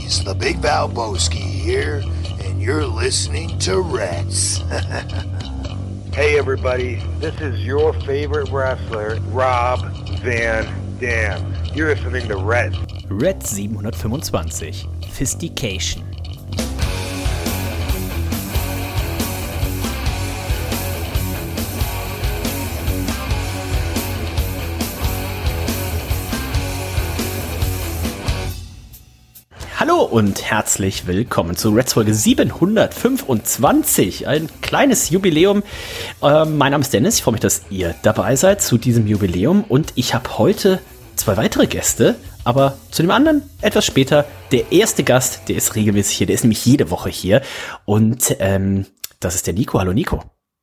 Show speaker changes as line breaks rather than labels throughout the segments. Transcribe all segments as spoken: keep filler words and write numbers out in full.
boys, the Big Valboski here, and you're listening to Reds.
Hey everybody, this is your favorite wrestler, Rob Van Dam. You're listening to Red.
Red siebenhundertfünfundzwanzig, Fistication. Hallo und herzlich willkommen zu Reds Folge siebenhundertfünfundzwanzig. Ein kleines Jubiläum. Äh, mein Name ist Dennis. Ich freue mich, dass ihr dabei seid zu diesem Jubiläum. Und ich habe heute zwei weitere Gäste, aber zu dem anderen etwas später. Der erste Gast, der ist regelmäßig hier. Der ist nämlich jede Woche hier. Und ähm, das ist der Nico. Hallo Nico.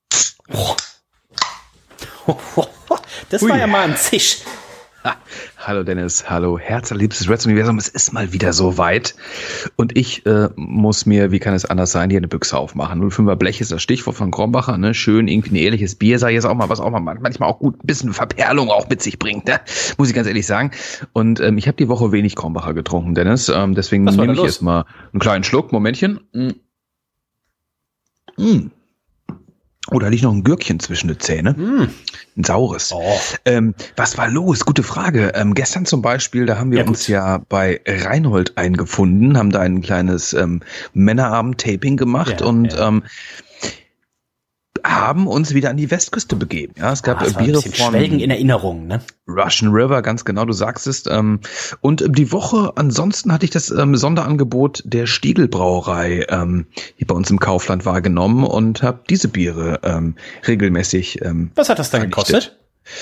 Das Ui. War ja mal ein Zisch.
Ah, hallo Dennis, hallo herzliebstes Reds Universum, es ist mal wieder so weit und ich äh, muss mir, wie kann es anders sein, hier eine Büchse aufmachen. null fünfer Blech ist das Stichwort von Krombacher, ne? Schön, irgendwie ein ehrliches Bier, sei jetzt auch mal, was auch mal manchmal auch gut ein bisschen Verperlung auch mit sich bringt, ne? Muss ich ganz ehrlich sagen. Und ähm, ich habe die Woche wenig Krombacher getrunken, Dennis, ähm, deswegen nehme ich jetzt mal einen kleinen Schluck, Momentchen. Mm. Mm. Oh, da liegt noch ein Gürkchen zwischen den Zähnen. Mm. Ein saures. Oh. Ähm, was war los? Gute Frage. Ähm, gestern zum Beispiel, da haben wir ja, uns ja bei Reinhold eingefunden, haben da ein kleines ähm, Männerabend-Taping gemacht ja, und ja. Ähm, haben uns wieder an die Westküste begeben. Ja, es gab oh, Biere von
Schwelgen in Erinnerung, ne?
Russian River, ganz genau, du sagst es. Ähm, und die Woche ansonsten hatte ich das ähm, Sonderangebot der Stiegelbrauerei ähm, hier bei uns im Kaufland wahrgenommen und habe diese Biere ähm, regelmäßig ähm,
Was hat das dann gekostet?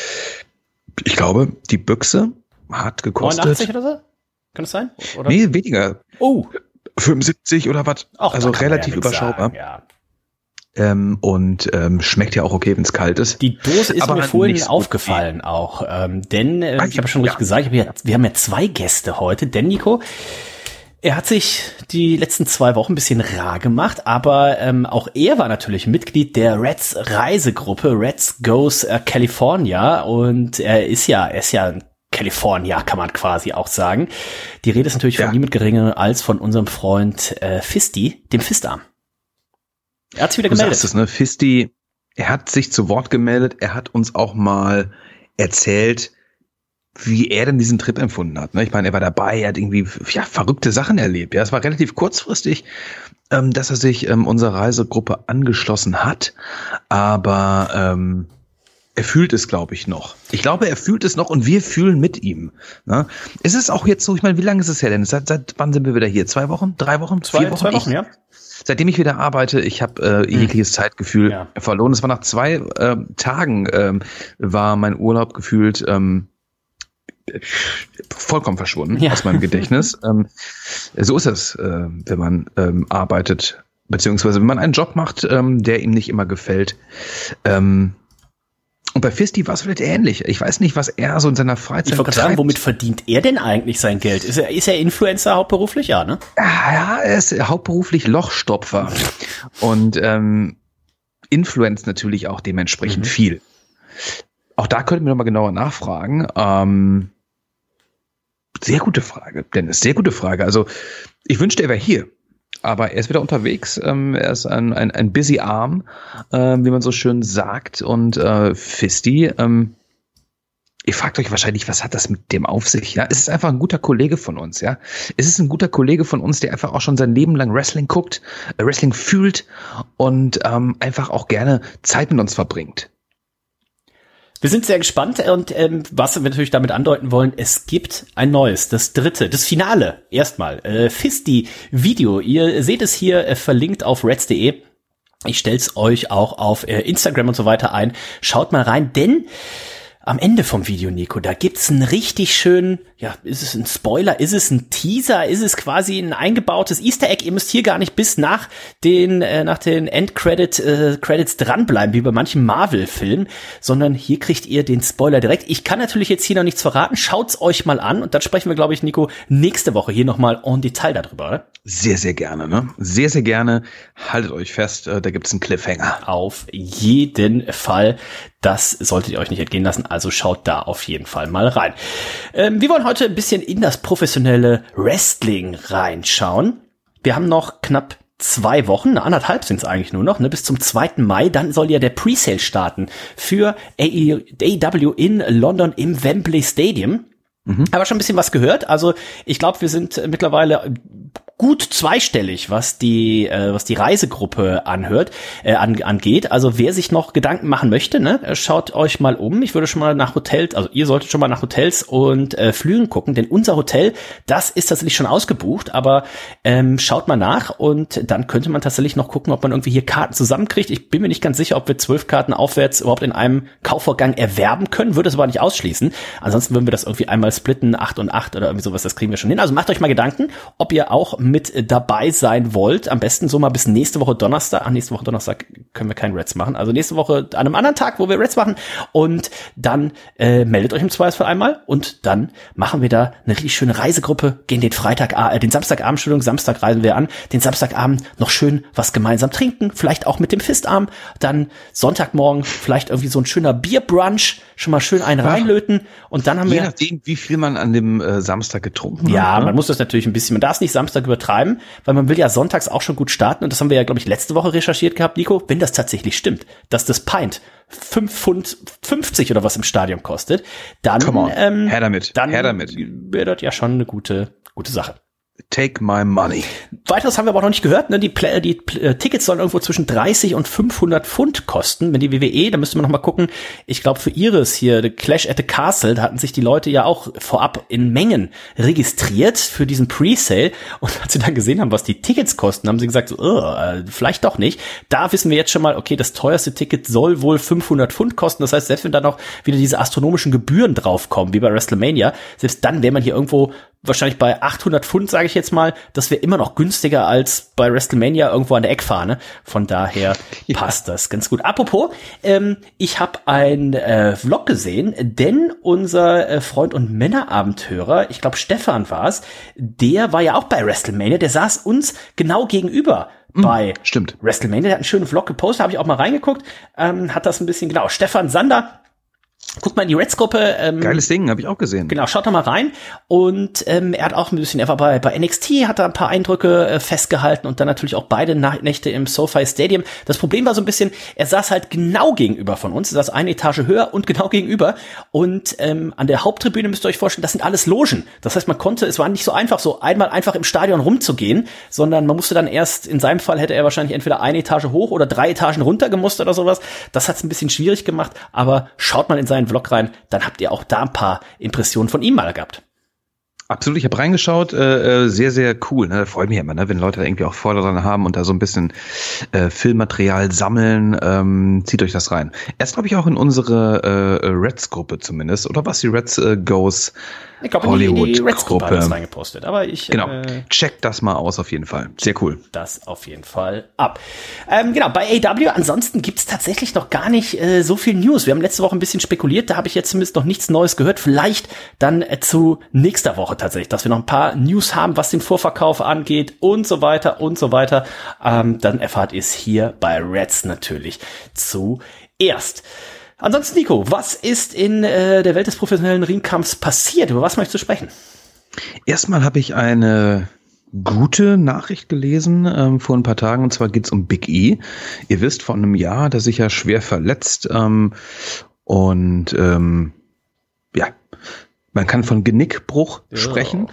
Ich glaube, die Büchse hat gekostet
neunundachtzig oder so? Kann das sein? Oder?
Nee, weniger.
Oh.
fünfundsiebzig oder was? Also relativ überschaubar. Sagen, ja. Ähm, und ähm, schmeckt ja auch okay, wenn es kalt ist.
Die Dose ist aber mir vorhin aufgefallen gut. auch, ähm, denn äh, ich habe schon richtig ja. gesagt, ich hab ja, wir haben ja zwei Gäste heute, denn Nico, er hat sich die letzten zwei Wochen ein bisschen rar gemacht, aber ähm, auch er war natürlich Mitglied der Reds Reisegruppe, Reds Goes äh, California, und er ist ja, er ist ja ein California, kann man quasi auch sagen. Die Rede ist natürlich ja. von niemand geringer als von unserem Freund äh, Fisti, dem Fistarm. Er hat sich wieder
du
gemeldet.
Sagst es, ne? Fisti, er hat sich zu Wort gemeldet. Er hat uns auch mal erzählt, wie er denn diesen Trip empfunden hat. Ne? Ich meine, er war dabei, er hat irgendwie ja, verrückte Sachen erlebt. Ja, es war relativ kurzfristig, ähm, dass er sich ähm, unserer Reisegruppe angeschlossen hat. Aber ähm, er fühlt es, glaube ich, noch. Ich glaube, er fühlt es noch und wir fühlen mit ihm. Ne? Ist es auch jetzt so, ich meine, wie lange ist es her denn? Seit, seit wann sind wir wieder hier? Zwei Wochen? Drei Wochen?
Zwei,
vier Wochen?
Zwei Wochen,
ich,
ja.
Seitdem ich wieder arbeite, ich habe äh, jegliches hm. Zeitgefühl ja. verloren. Es war nach zwei äh, Tagen, ähm, war mein Urlaub gefühlt ähm, vollkommen verschwunden ja. aus meinem Gedächtnis. ähm, so ist es, äh, wenn man ähm, arbeitet, beziehungsweise wenn man einen Job macht, ähm, der ihm nicht immer gefällt. Ähm, Und bei Fisti war es vielleicht ähnlich. Ich weiß nicht, was er so in seiner Freizeit
Ich wollte sagen, womit verdient er denn eigentlich sein Geld? Ist er, ist er Influencer hauptberuflich? Ja, ne?
Ja, er ist hauptberuflich Lochstopfer. Und ähm, influenzt natürlich auch dementsprechend mhm. viel. Auch da könnten wir nochmal genauer nachfragen. Ähm, sehr gute Frage, Dennis, sehr gute Frage. Also ich wünschte, er wäre hier. Aber er ist wieder unterwegs. Ähm, er ist ein, ein, ein busy arm, äh, wie man so schön sagt. Und äh, Fisti, ähm, ihr fragt euch wahrscheinlich, was hat das mit dem auf sich? Ja, es ist einfach ein guter Kollege von uns. Ja, es ist ein guter Kollege von uns, der einfach auch schon sein Leben lang Wrestling guckt, äh, Wrestling fühlt und ähm, einfach auch gerne Zeit mit uns verbringt.
Wir sind sehr gespannt und ähm, was wir natürlich damit andeuten wollen, es gibt ein neues, das dritte, das Finale erstmal, äh, Fisti-Video. Ihr seht es hier äh, verlinkt auf reds punkt de. Ich stell's euch auch auf äh, Instagram und so weiter ein. Schaut mal rein, denn am Ende vom Video, Nico, da gibt's einen richtig schönen, ja, ist es ein Spoiler, ist es ein Teaser, ist es quasi ein eingebautes Easter Egg? Ihr müsst hier gar nicht bis nach den äh, nach den Endcredit äh, Credits dranbleiben, wie bei manchen Marvel-Filmen, sondern hier kriegt ihr den Spoiler direkt. Ich kann natürlich jetzt hier noch nichts verraten, schaut's euch mal an und dann sprechen wir, glaube ich, Nico, nächste Woche hier nochmal en Detail darüber, oder?
Sehr, sehr gerne, ne? Sehr, sehr gerne. Haltet euch fest, äh, da gibt's einen Cliffhanger.
Auf jeden Fall. Das solltet ihr euch nicht entgehen lassen, also schaut da auf jeden Fall mal rein. Ähm, wir wollen heute heute ein bisschen in das professionelle Wrestling reinschauen. Wir haben noch knapp zwei Wochen, anderthalb sind es eigentlich nur noch, ne, bis zum zweiten Mai. Dann soll ja der Presale starten für A E W in London im Wembley Stadium. Mhm. Aber schon ein bisschen was gehört. Also ich glaube, wir sind mittlerweile gut zweistellig, was die äh, was die Reisegruppe anhört äh, an, angeht. Also wer sich noch Gedanken machen möchte, ne, schaut euch mal um. Ich würde schon mal nach Hotels, also ihr solltet schon mal nach Hotels und äh, Flügen gucken, denn unser Hotel, das ist tatsächlich schon ausgebucht. Aber ähm, schaut mal nach und dann könnte man tatsächlich noch gucken, ob man irgendwie hier Karten zusammenkriegt. Ich bin mir nicht ganz sicher, ob wir zwölf Karten aufwärts überhaupt in einem Kaufvorgang erwerben können. Würde es aber nicht ausschließen. Ansonsten würden wir das irgendwie einmal splitten, acht und acht oder irgendwie sowas. Das kriegen wir schon hin. Also macht euch mal Gedanken, ob ihr auch mit dabei sein wollt. Am besten so mal bis nächste Woche Donnerstag. Ach, nächste Woche Donnerstag können wir keinen Reds machen. Also nächste Woche an einem anderen Tag, wo wir Reds machen. Und dann äh, meldet euch im Zweifelsfall einmal. Und dann machen wir da eine richtig schöne Reisegruppe. Gehen den Freitag, äh, den Samstagabend, Entschuldigung, Samstag reisen wir an. Den Samstagabend noch schön was gemeinsam trinken. Vielleicht auch mit dem Fistarm. Dann Sonntagmorgen vielleicht irgendwie so ein schöner Bierbrunch. Schon mal schön einen reinlöten. Und dann haben
Je
wir...
Je nachdem, wie viel man an dem äh, Samstag getrunken
ja, hat. Ja,
ne?
man muss das natürlich ein bisschen... Man darf es nicht Samstag übertreiben, weil man will ja sonntags auch schon gut starten. Und das haben wir ja, glaube ich, letzte Woche recherchiert gehabt, Nico. Wenn das tatsächlich stimmt, dass das Pint fünf Pfund fünfzig oder was im Stadion kostet, dann...
Come on,
ähm,
her damit,
dann
her damit.
wäre das ja schon eine gute, gute Sache.
Take my money.
Weiteres haben wir aber auch noch nicht gehört. Ne? Die, Pla- die Pl- Tickets sollen irgendwo zwischen dreißig und fünfhundert Pfund kosten. Wenn die W W E, da müsste man noch mal gucken. Ich glaube, für ihres hier, The Clash at the Castle, da hatten sich die Leute ja auch vorab in Mengen registriert für diesen Presale. Und als sie dann gesehen haben, was die Tickets kosten, haben sie gesagt, so, oh, äh, vielleicht doch nicht. Da wissen wir jetzt schon mal, okay, das teuerste Ticket soll wohl fünfhundert Pfund kosten. Das heißt, selbst wenn da noch wieder diese astronomischen Gebühren draufkommen, wie bei WrestleMania, selbst dann wäre man hier irgendwo wahrscheinlich bei achthundert Pfund, sage ich jetzt mal. Das wäre immer noch günstiger als bei WrestleMania irgendwo an der Eckfahne. Von daher ja. passt das ganz gut. Apropos, ähm, ich habe ein äh, Vlog gesehen, denn unser äh, Freund und Männerabendhörer, ich glaube Stefan war es, der war ja auch bei WrestleMania. Der saß uns genau gegenüber. Bei
Stimmt.
WrestleMania. Der hat einen schönen Vlog gepostet, habe ich auch mal reingeguckt. Ähm, hat das ein bisschen, genau, Stefan Sander. Guckt mal in die Reds-Gruppe. Ähm,
Geiles Ding, habe ich auch gesehen.
Genau, schaut da mal rein. Und ähm, er hat auch ein bisschen, er war bei, bei N X T, hat da ein paar Eindrücke äh, festgehalten und dann natürlich auch beide Nach- Nächte im SoFi Stadium. Das Problem war so ein bisschen, er saß halt genau gegenüber von uns, er saß eine Etage höher und genau gegenüber. Und ähm, an der Haupttribüne müsst ihr euch vorstellen, das sind alles Logen. Das heißt, man konnte, es war nicht so einfach, so einmal einfach im Stadion rumzugehen, sondern man musste dann erst, in seinem Fall hätte er wahrscheinlich entweder eine Etage hoch oder drei Etagen runter gemusst oder sowas. Das hat es ein bisschen schwierig gemacht, aber schaut mal in seinen Vlog rein, dann habt ihr auch da ein paar Impressionen von ihm mal gehabt.
Absolut, ich habe reingeschaut, äh, sehr, sehr cool. Ne? Freut mich immer, ne? Wenn Leute da irgendwie auch Freude dran haben und da so ein bisschen äh, Filmmaterial sammeln. Ähm, zieht euch das rein. Erst glaube ich auch in unsere äh, Reds-Gruppe zumindest. Oder was die Reds äh, Goes
ich glaub,
Hollywood
die, die Reds-Gruppe
Gruppe
hat das reingepostet. Aber ich
genau,
äh,
checkt das mal aus auf jeden Fall. Sehr cool.
Das auf jeden Fall ab. Ähm, genau, bei A E W ansonsten gibt's tatsächlich noch gar nicht äh, so viel News. Wir haben letzte Woche ein bisschen spekuliert, da habe ich jetzt zumindest noch nichts Neues gehört. Vielleicht dann äh, zu nächster Woche tatsächlich, dass wir noch ein paar News haben, was den Vorverkauf angeht und so weiter und so weiter. Ähm, dann erfahrt ihr es hier bei Reds natürlich zuerst. Ansonsten, Nico, was ist in äh, der Welt des professionellen Ringkampfs passiert? Über was möchtest du sprechen?
Erstmal habe ich eine gute Nachricht gelesen ähm, vor ein paar Tagen, und zwar geht's um Big E. Ihr wisst, vor einem Jahr hat er sich ja schwer verletzt ähm, und ähm, ja, man kann von Genickbruch ja. sprechen.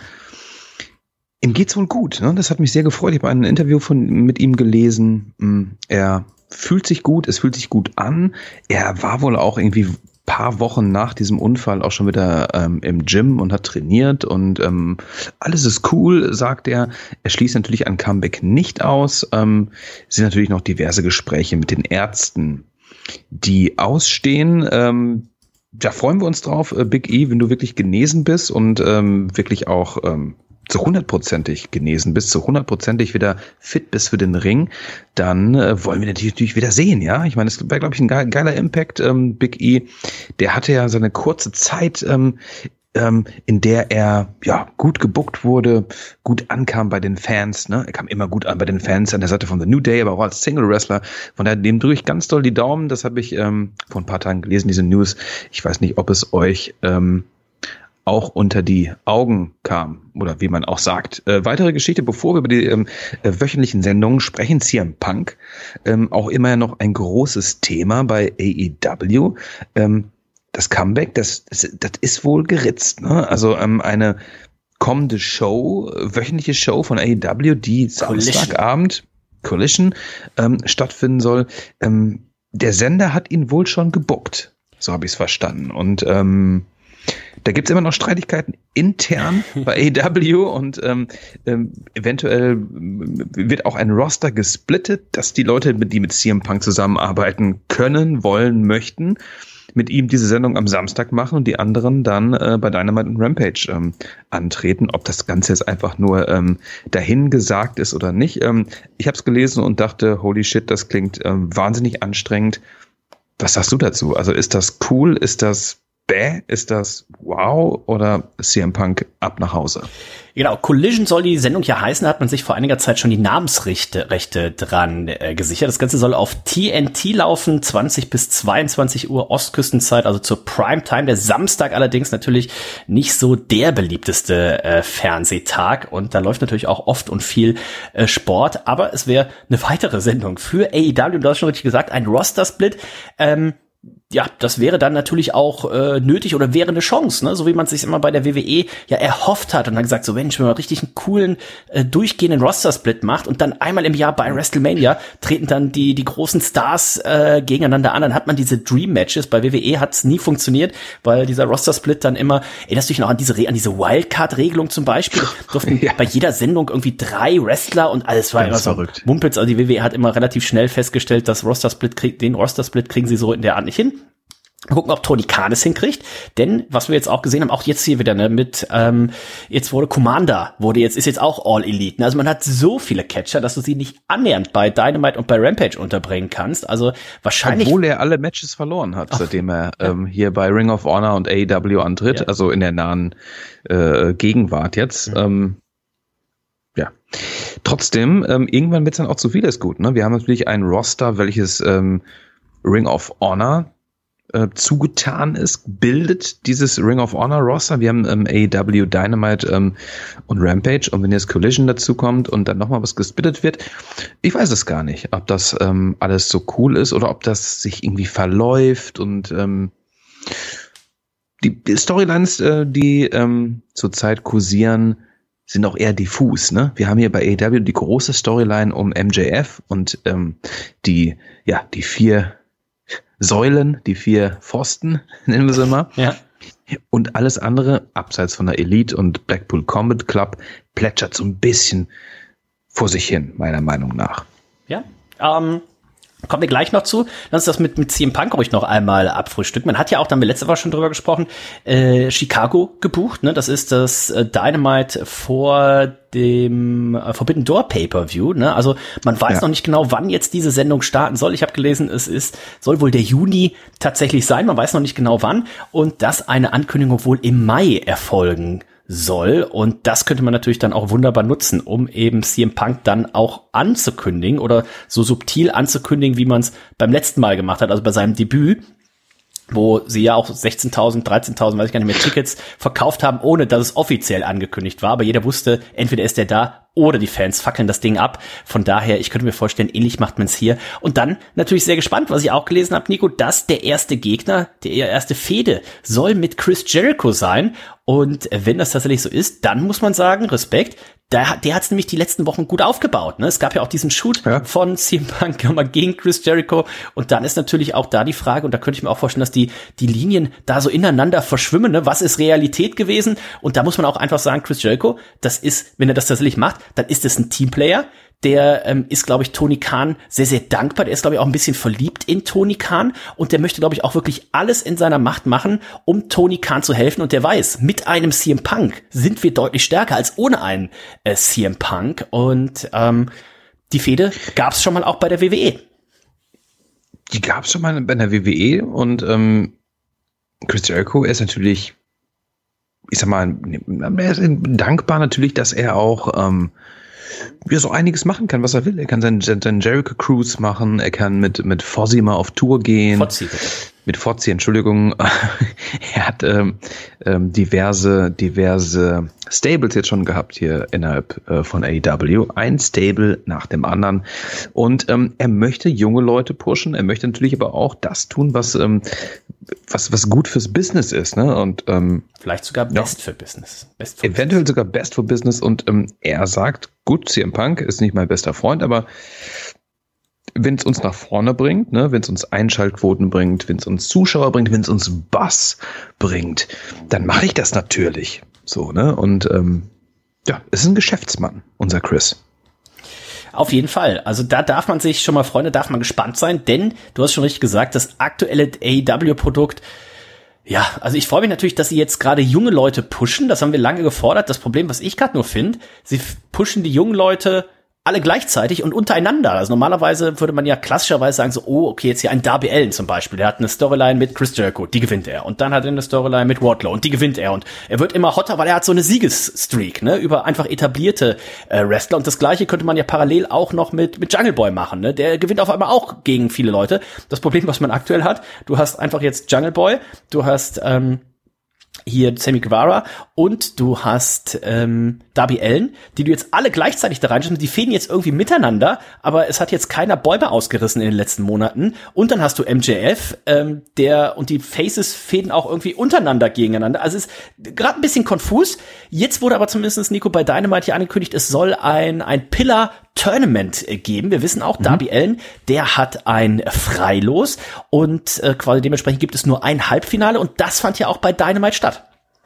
Ihm geht's wohl gut, ne? Das hat mich sehr gefreut. Ich habe ein Interview von mit ihm gelesen. Er fühlt sich gut, es fühlt sich gut an. Er war wohl auch irgendwie ein paar Wochen nach diesem Unfall auch schon wieder ähm, im Gym und hat trainiert und ähm, alles ist cool, sagt er. Er schließt natürlich ein Comeback nicht aus. Ähm, es sind natürlich noch diverse Gespräche mit den Ärzten, die ausstehen. Ähm, da freuen wir uns drauf, äh, Big E, wenn du wirklich genesen bist und ähm, wirklich auch ähm, zu hundertprozentig genesen bist, zu hundertprozentig wieder fit bist für den Ring, dann äh, wollen wir natürlich, natürlich wieder sehen, ja. Ich meine, es wäre, glaube ich, ein ge- geiler Impact. Ähm, Big E, der hatte ja seine kurze Zeit, ähm, ähm, in der er ja gut gebuckt wurde, gut ankam bei den Fans. Ne? Er kam immer gut an bei den Fans an der Seite von The New Day, aber auch als Single-Wrestler. Von daher, dem drücke ich ganz doll die Daumen. Das habe ich ähm, vor ein paar Tagen gelesen, diese News. Ich weiß nicht, ob es euch ähm, auch unter die Augen kam, oder wie man auch sagt. Äh, weitere Geschichte, bevor wir über die ähm, äh, wöchentlichen Sendungen sprechen, C M Punk, ähm, auch immer noch ein großes Thema bei A E W. Ähm, das Comeback, das, das, das ist wohl geritzt, ne? Also ähm, eine kommende Show, wöchentliche Show von A E W, die Samstagabend, Collision, ähm, stattfinden soll. Ähm, der Sender hat ihn wohl schon gebuckt, so habe ich es verstanden. Und ähm, da gibt's immer noch Streitigkeiten intern bei A E W und ähm, ähm, eventuell wird auch ein Roster gesplittet, dass die Leute, die mit C M Punk zusammenarbeiten können, wollen, möchten, mit ihm diese Sendung am Samstag machen und die anderen dann äh, bei Dynamite und Rampage ähm, antreten. Ob das Ganze jetzt einfach nur ähm, dahin gesagt ist oder nicht. Ähm, ich habe es gelesen und dachte, holy shit, das klingt ähm, wahnsinnig anstrengend. Was sagst du dazu? Also ist das cool? Ist das bäh? Ist das wow? Oder C M Punk ab nach Hause?
Genau, Collision soll die Sendung ja heißen, da hat man sich vor einiger Zeit schon die Namensrechte Rechte dran äh, gesichert. Das Ganze soll auf T N T laufen, zwanzig bis zweiundzwanzig Uhr Ostküstenzeit, also zur Primetime. Der Samstag allerdings natürlich nicht so der beliebteste äh, Fernsehtag und da läuft natürlich auch oft und viel äh, Sport, aber es wäre eine weitere Sendung für A E W, du hast schon richtig gesagt, ein Roster-Split. Ähm, Ja, das wäre dann natürlich auch äh, nötig oder wäre eine Chance, ne? So wie man es sich immer bei der W W E ja erhofft hat und dann gesagt, so Mensch, wenn man richtig einen coolen, äh, durchgehenden Roster-Split macht und dann einmal im Jahr bei WrestleMania treten dann die die großen Stars äh, gegeneinander an, dann hat man diese Dream-Matches. Bei W W E hat es nie funktioniert, weil dieser Roster-Split dann immer, erinnerst du dich noch an diese Re- an diese Wildcard-Regelung zum Beispiel, durften ja. bei jeder Sendung irgendwie drei Wrestler und alles war immer so verrückt. Mumpitz, also die W W E hat immer relativ schnell festgestellt, dass Roster-Split krieg- den Roster-Split kriegen sie so in der Art nicht hin. Mal gucken, ob Tony Khan es hinkriegt, denn was wir jetzt auch gesehen haben, auch jetzt hier wieder, ne, mit, ähm, jetzt wurde Commander, wurde jetzt, ist jetzt auch All Elite, ne? Also man hat so viele Catcher, dass du sie nicht annähernd bei Dynamite und bei Rampage unterbringen kannst, also wahrscheinlich.
Obwohl er alle Matches verloren hat, Ach, seitdem er ja. ähm, hier bei Ring of Honor und A E W antritt, ja. also in der nahen äh, Gegenwart jetzt, mhm. ähm, ja. Trotzdem, ähm, irgendwann wird's dann auch zu vieles gut, ne? Wir haben natürlich ein Roster, welches ähm, Ring of Honor äh, zugetan ist, bildet dieses Ring of Honor Roster. Wir haben ähm, A E W, Dynamite ähm, und Rampage und wenn jetzt Collision dazu kommt und dann nochmal was gesplittet wird, ich weiß es gar nicht, ob das ähm, alles so cool ist oder ob das sich irgendwie verläuft und ähm, die, die Storylines, äh, die ähm, zurzeit kursieren, sind auch eher diffus, ne? Wir haben hier bei A E W die große Storyline um M J F und ähm, die, ja, die vier Säulen, die vier Pfosten, nennen wir sie mal.
Ja.
Und alles andere, abseits von der Elite und Blackpool Combat Club, plätschert so ein bisschen vor sich hin, meiner Meinung nach.
Ja, ähm, kommen wir gleich noch zu. Lass uns das mit, mit C M Punk ruhig noch einmal abfrühstücken. Man hat ja auch, da haben wir letzte Woche schon drüber gesprochen, äh, Chicago gebucht, ne? Das ist das äh, Dynamite vor dem äh, Forbidden Door Pay-Per-View, ne? Also man weiß ja. noch nicht genau, wann jetzt diese Sendung starten soll. Ich habe gelesen, es ist soll wohl der Juni tatsächlich sein. Man weiß noch nicht genau wann und dass eine Ankündigung wohl im Mai erfolgen soll. Und das könnte man natürlich dann auch wunderbar nutzen, um eben C M Punk dann auch anzukündigen oder so subtil anzukündigen, wie man es beim letzten Mal gemacht hat, also bei seinem Debüt, wo sie ja auch sechzehntausend, dreizehntausend, weiß ich gar nicht mehr, Tickets verkauft haben, ohne dass es offiziell angekündigt war. Aber jeder wusste, entweder ist der da oder die Fans fackeln das Ding ab. Von daher, ich könnte mir vorstellen, ähnlich macht man es hier. Und dann natürlich sehr gespannt, was ich auch gelesen habe, Nico, dass der erste Gegner, der erste Fehde soll mit Chris Jericho sein. Und wenn das tatsächlich so ist, dann muss man sagen, Respekt, der, der hat es nämlich die letzten Wochen gut aufgebaut. Ne? Es gab ja auch diesen Shoot ja. von C M Punk gegen Chris Jericho. Und dann ist natürlich auch da die Frage, und da könnte ich mir auch vorstellen, dass die die Linien da so ineinander verschwimmen. Ne? Was ist Realität gewesen? Und da muss man auch einfach sagen, Chris Jericho, das ist, wenn er das tatsächlich macht, dann ist es ein Teamplayer. Der ähm, ist, glaube ich, Tony Khan sehr, sehr dankbar. Der ist, glaube ich, auch ein bisschen verliebt in Tony Khan. Und der möchte, glaube ich, auch wirklich alles in seiner Macht machen, um Tony Khan zu helfen. Und der weiß, mit einem C M Punk sind wir deutlich stärker als ohne einen äh, C M Punk. Und ähm, die Fehde gab es schon mal auch bei der W W E.
Die gab es schon mal bei der W W E. Und ähm, Chris Jericho ist natürlich, ich sag mal, er ist dankbar natürlich, dass er auch ähm, ja, so einiges machen kann, was er will. Er kann seinen, seinen Jericho Cruise machen, er kann mit, mit Fozzy mal auf Tour gehen.
Fozzy, bitte.
mit Fozzy, Entschuldigung, er hat ähm, ähm, diverse, diverse Stables jetzt schon gehabt hier innerhalb äh, von A E W. Ein Stable nach dem anderen. Und ähm, er möchte junge Leute pushen. Er möchte natürlich aber auch das tun, was ähm, was was gut fürs Business ist. Ne? Und ähm,
vielleicht sogar best
ja,
für Business. Best
für eventuell Business. Sogar best für Business. Und ähm, er sagt, gut, C M Punk ist nicht mein bester Freund, aber wenn es uns nach vorne bringt, ne, wenn es uns Einschaltquoten bringt, wenn es uns Zuschauer bringt, wenn es uns Buzz bringt, dann mache ich das natürlich. So, ne? Und ähm, ja, es ist ein Geschäftsmann, unser Chris.
Auf jeden Fall. Also da darf man sich schon mal, Freunde, darf man gespannt sein, denn du hast schon richtig gesagt, das aktuelle A E W-Produkt, ja, also ich freue mich natürlich, dass sie jetzt gerade junge Leute pushen. Das haben wir lange gefordert. Das Problem, was ich gerade nur finde, sie pushen die jungen Leute alle gleichzeitig und untereinander. Also normalerweise würde man ja klassischerweise sagen so, oh, okay, jetzt hier ein Darby Allin zum Beispiel, der hat eine Storyline mit Chris Jericho, die gewinnt er. Und dann hat er eine Storyline mit Wardlow und die gewinnt er. Und er wird immer hotter, weil er hat so eine Siegesstreak, ne, über einfach etablierte äh, Wrestler. Und das Gleiche könnte man ja parallel auch noch mit mit Jungle Boy machen, ne. Der gewinnt auf einmal auch gegen viele Leute. Das Problem, was man aktuell hat, du hast einfach jetzt Jungle Boy, du hast ähm, hier Sammy Guevara und du hast ähm, Darby Allin, die du jetzt alle gleichzeitig da reinschreibst, die fäden jetzt irgendwie miteinander, aber es hat jetzt keiner Bäume ausgerissen in den letzten Monaten. Und dann hast du M J F, ähm, der und die Faces fäden auch irgendwie untereinander gegeneinander. Also es ist gerade ein bisschen konfus. Jetzt wurde aber zumindest, Nico, bei Dynamite hier angekündigt, es soll ein ein Pillar Tournament geben. Wir wissen auch, mhm. Darby Allin, der hat ein Freilos und äh, quasi dementsprechend gibt es nur ein Halbfinale und das fand ja auch bei Dynamite statt.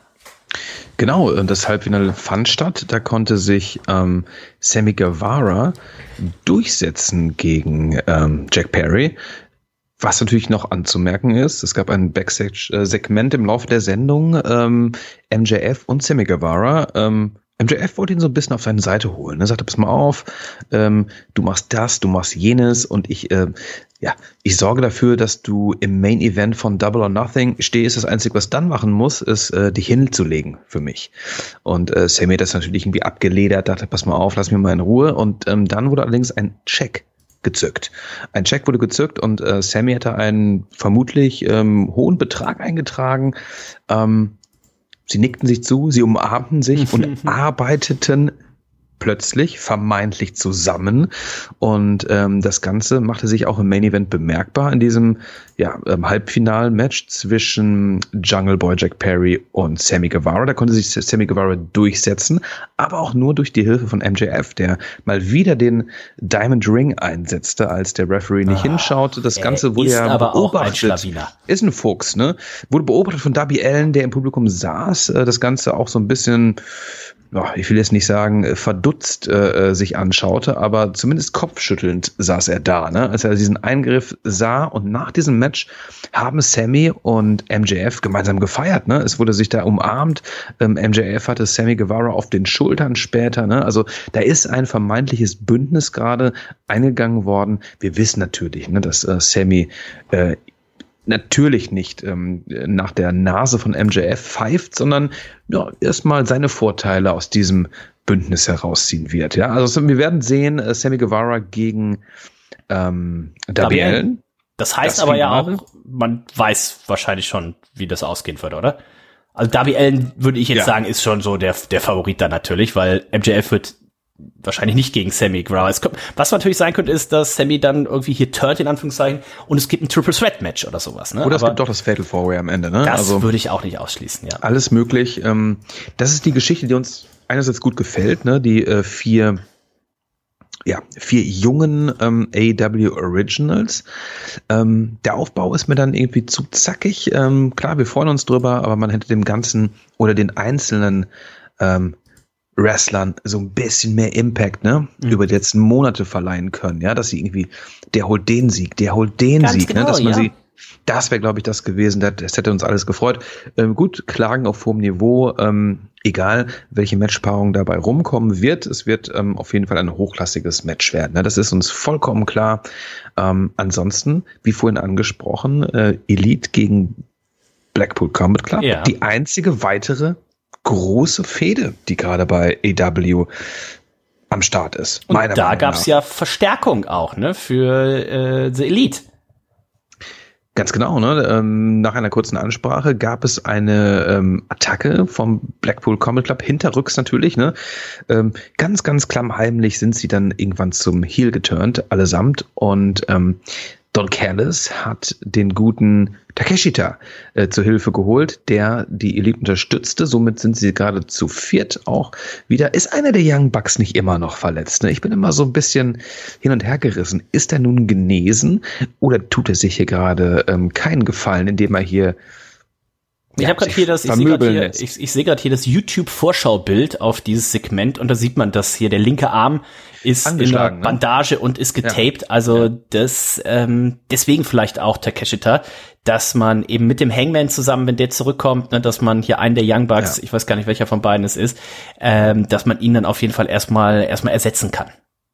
Genau, das Halbfinale fand statt. Da konnte sich ähm, Sammy Guevara durchsetzen gegen ähm, Jack Perry. Was natürlich noch anzumerken ist, es gab ein Backstage-Segment im Laufe der Sendung, ähm, M J F und Sammy Guevara. Ähm, M J F wollte ihn so ein bisschen auf seine Seite holen. Er sagte, pass mal auf, ähm, du machst das, du machst jenes und ich, äh, ja, ich sorge dafür, dass du im Main Event von Double or Nothing stehst. Das Einzige, was dann machen muss, ist, äh, dich hinzulegen für mich. Und äh, Sammy hat das natürlich irgendwie abgeledert, dachte, pass mal auf, lass mich mal in Ruhe. Und ähm, dann wurde allerdings ein Check gezückt. Ein Check wurde gezückt und äh, Sammy hatte einen vermutlich ähm, hohen Betrag eingetragen. Ähm, Sie nickten sich zu, sie umarmten sich und arbeiteten plötzlich vermeintlich zusammen. Und ähm, das Ganze machte sich auch im Main Event bemerkbar in diesem ja, ähm, Halbfinal-Match zwischen Jungle Boy Jack Perry und Sammy Guevara. Da konnte sich Sammy Guevara durchsetzen, aber auch nur durch die Hilfe von M J F, der mal wieder den Diamond Ring einsetzte, als der Referee nicht ah, hinschaute. Das Ganze wurde ja
aber
beobachtet.
Auch ein Schlawiner.
Ist ein Fuchs, ne? Wurde beobachtet von Darby Allin, der im Publikum saß. Das Ganze auch so ein bisschen, ich will jetzt nicht sagen, verdutzt äh, sich anschaute, aber zumindest kopfschüttelnd saß er da, ne? Als er diesen Eingriff sah. Und nach diesem Match haben Sammy und M J F gemeinsam gefeiert, ne? Es wurde sich da umarmt. Ähm, M J F hatte Sammy Guevara auf den Schultern später, ne? Also da ist ein vermeintliches Bündnis gerade eingegangen worden. Wir wissen natürlich, ne, dass äh, Sammy äh, natürlich nicht ähm, nach der Nase von M J F pfeift, sondern ja, erstmal seine Vorteile aus diesem Bündnis herausziehen wird. Ja, also wir werden sehen, äh, Sammy Guevara gegen ähm, Darby Allin.
Das heißt das aber ja auch, man weiß wahrscheinlich schon, wie das ausgehen wird, oder? Also Darby Allin, würde ich jetzt ja. sagen, ist schon so der der Favorit da natürlich, weil M J F wird wahrscheinlich nicht gegen Sammy Guevara. Was natürlich sein könnte, ist, dass Sammy dann irgendwie hier turnt, in Anführungszeichen, und es gibt ein Triple Threat Match oder sowas. Ne?
Oder es gibt doch das Fatal Four-Way am Ende. Ne?
Das
also, würde
ich auch nicht ausschließen, ja.
Alles möglich. Das ist die Geschichte, die uns einerseits gut gefällt, ne? Die äh, vier ja, vier jungen ähm, A E W Originals. Ähm, der Aufbau ist mir dann irgendwie zu zackig. Ähm, klar, wir freuen uns drüber, aber man hätte dem Ganzen oder den einzelnen ähm, Wrestlern so ein bisschen mehr Impact, ne, mhm. über die letzten Monate verleihen können, ja, dass sie irgendwie, der holt den Sieg, der holt den Ganz Sieg, genau, ne, dass man ja. sie, das wäre, glaube ich, das gewesen, das, das hätte uns alles gefreut. Ähm, gut, Klagen auf hohem Niveau, ähm, egal, welche Matchpaarung dabei rumkommen wird, es wird ähm, auf jeden Fall ein hochklassiges Match werden, ne, das ist uns vollkommen klar. Ähm, ansonsten, wie vorhin angesprochen, äh, Elite gegen Blackpool Combat Club, ja. die einzige weitere große Fehde, die gerade bei A E W am Start ist.
Und da gab es ja Verstärkung auch, ne, für äh, The Elite.
Ganz genau, ne? Ähm, nach einer kurzen Ansprache gab es eine ähm, Attacke vom Blackpool Combat Club, hinterrücks natürlich, ne? Ähm, ganz, ganz klammheimlich sind sie dann irgendwann zum Heel geturnt, allesamt. Und ähm, Don Callis hat den guten Takeshita äh, zur Hilfe geholt, der die Elite unterstützte. Somit sind sie gerade zu viert auch wieder. Ist einer der Young Bucks nicht immer noch verletzt? Ne? Ich bin immer so ein bisschen hin und her gerissen. Ist er nun genesen oder tut er sich hier gerade ähm, keinen Gefallen, indem er hier
Ich
ja,
habe gerade hier das, ich sehe gerade hier, ich, ich sehe gerade hier das YouTube-Vorschaubild auf dieses Segment und da sieht man, dass hier der linke Arm ist in der Bandage, ne? Und ist getaped. Ja. Also ja. das ähm, deswegen vielleicht auch Takeshita, dass man eben mit dem Hangman zusammen, wenn der zurückkommt, ne, dass man hier einen der Young Bucks, ja. ich weiß gar nicht, welcher von beiden es ist, ähm, dass man ihn dann auf jeden Fall erstmal erstmal ersetzen kann.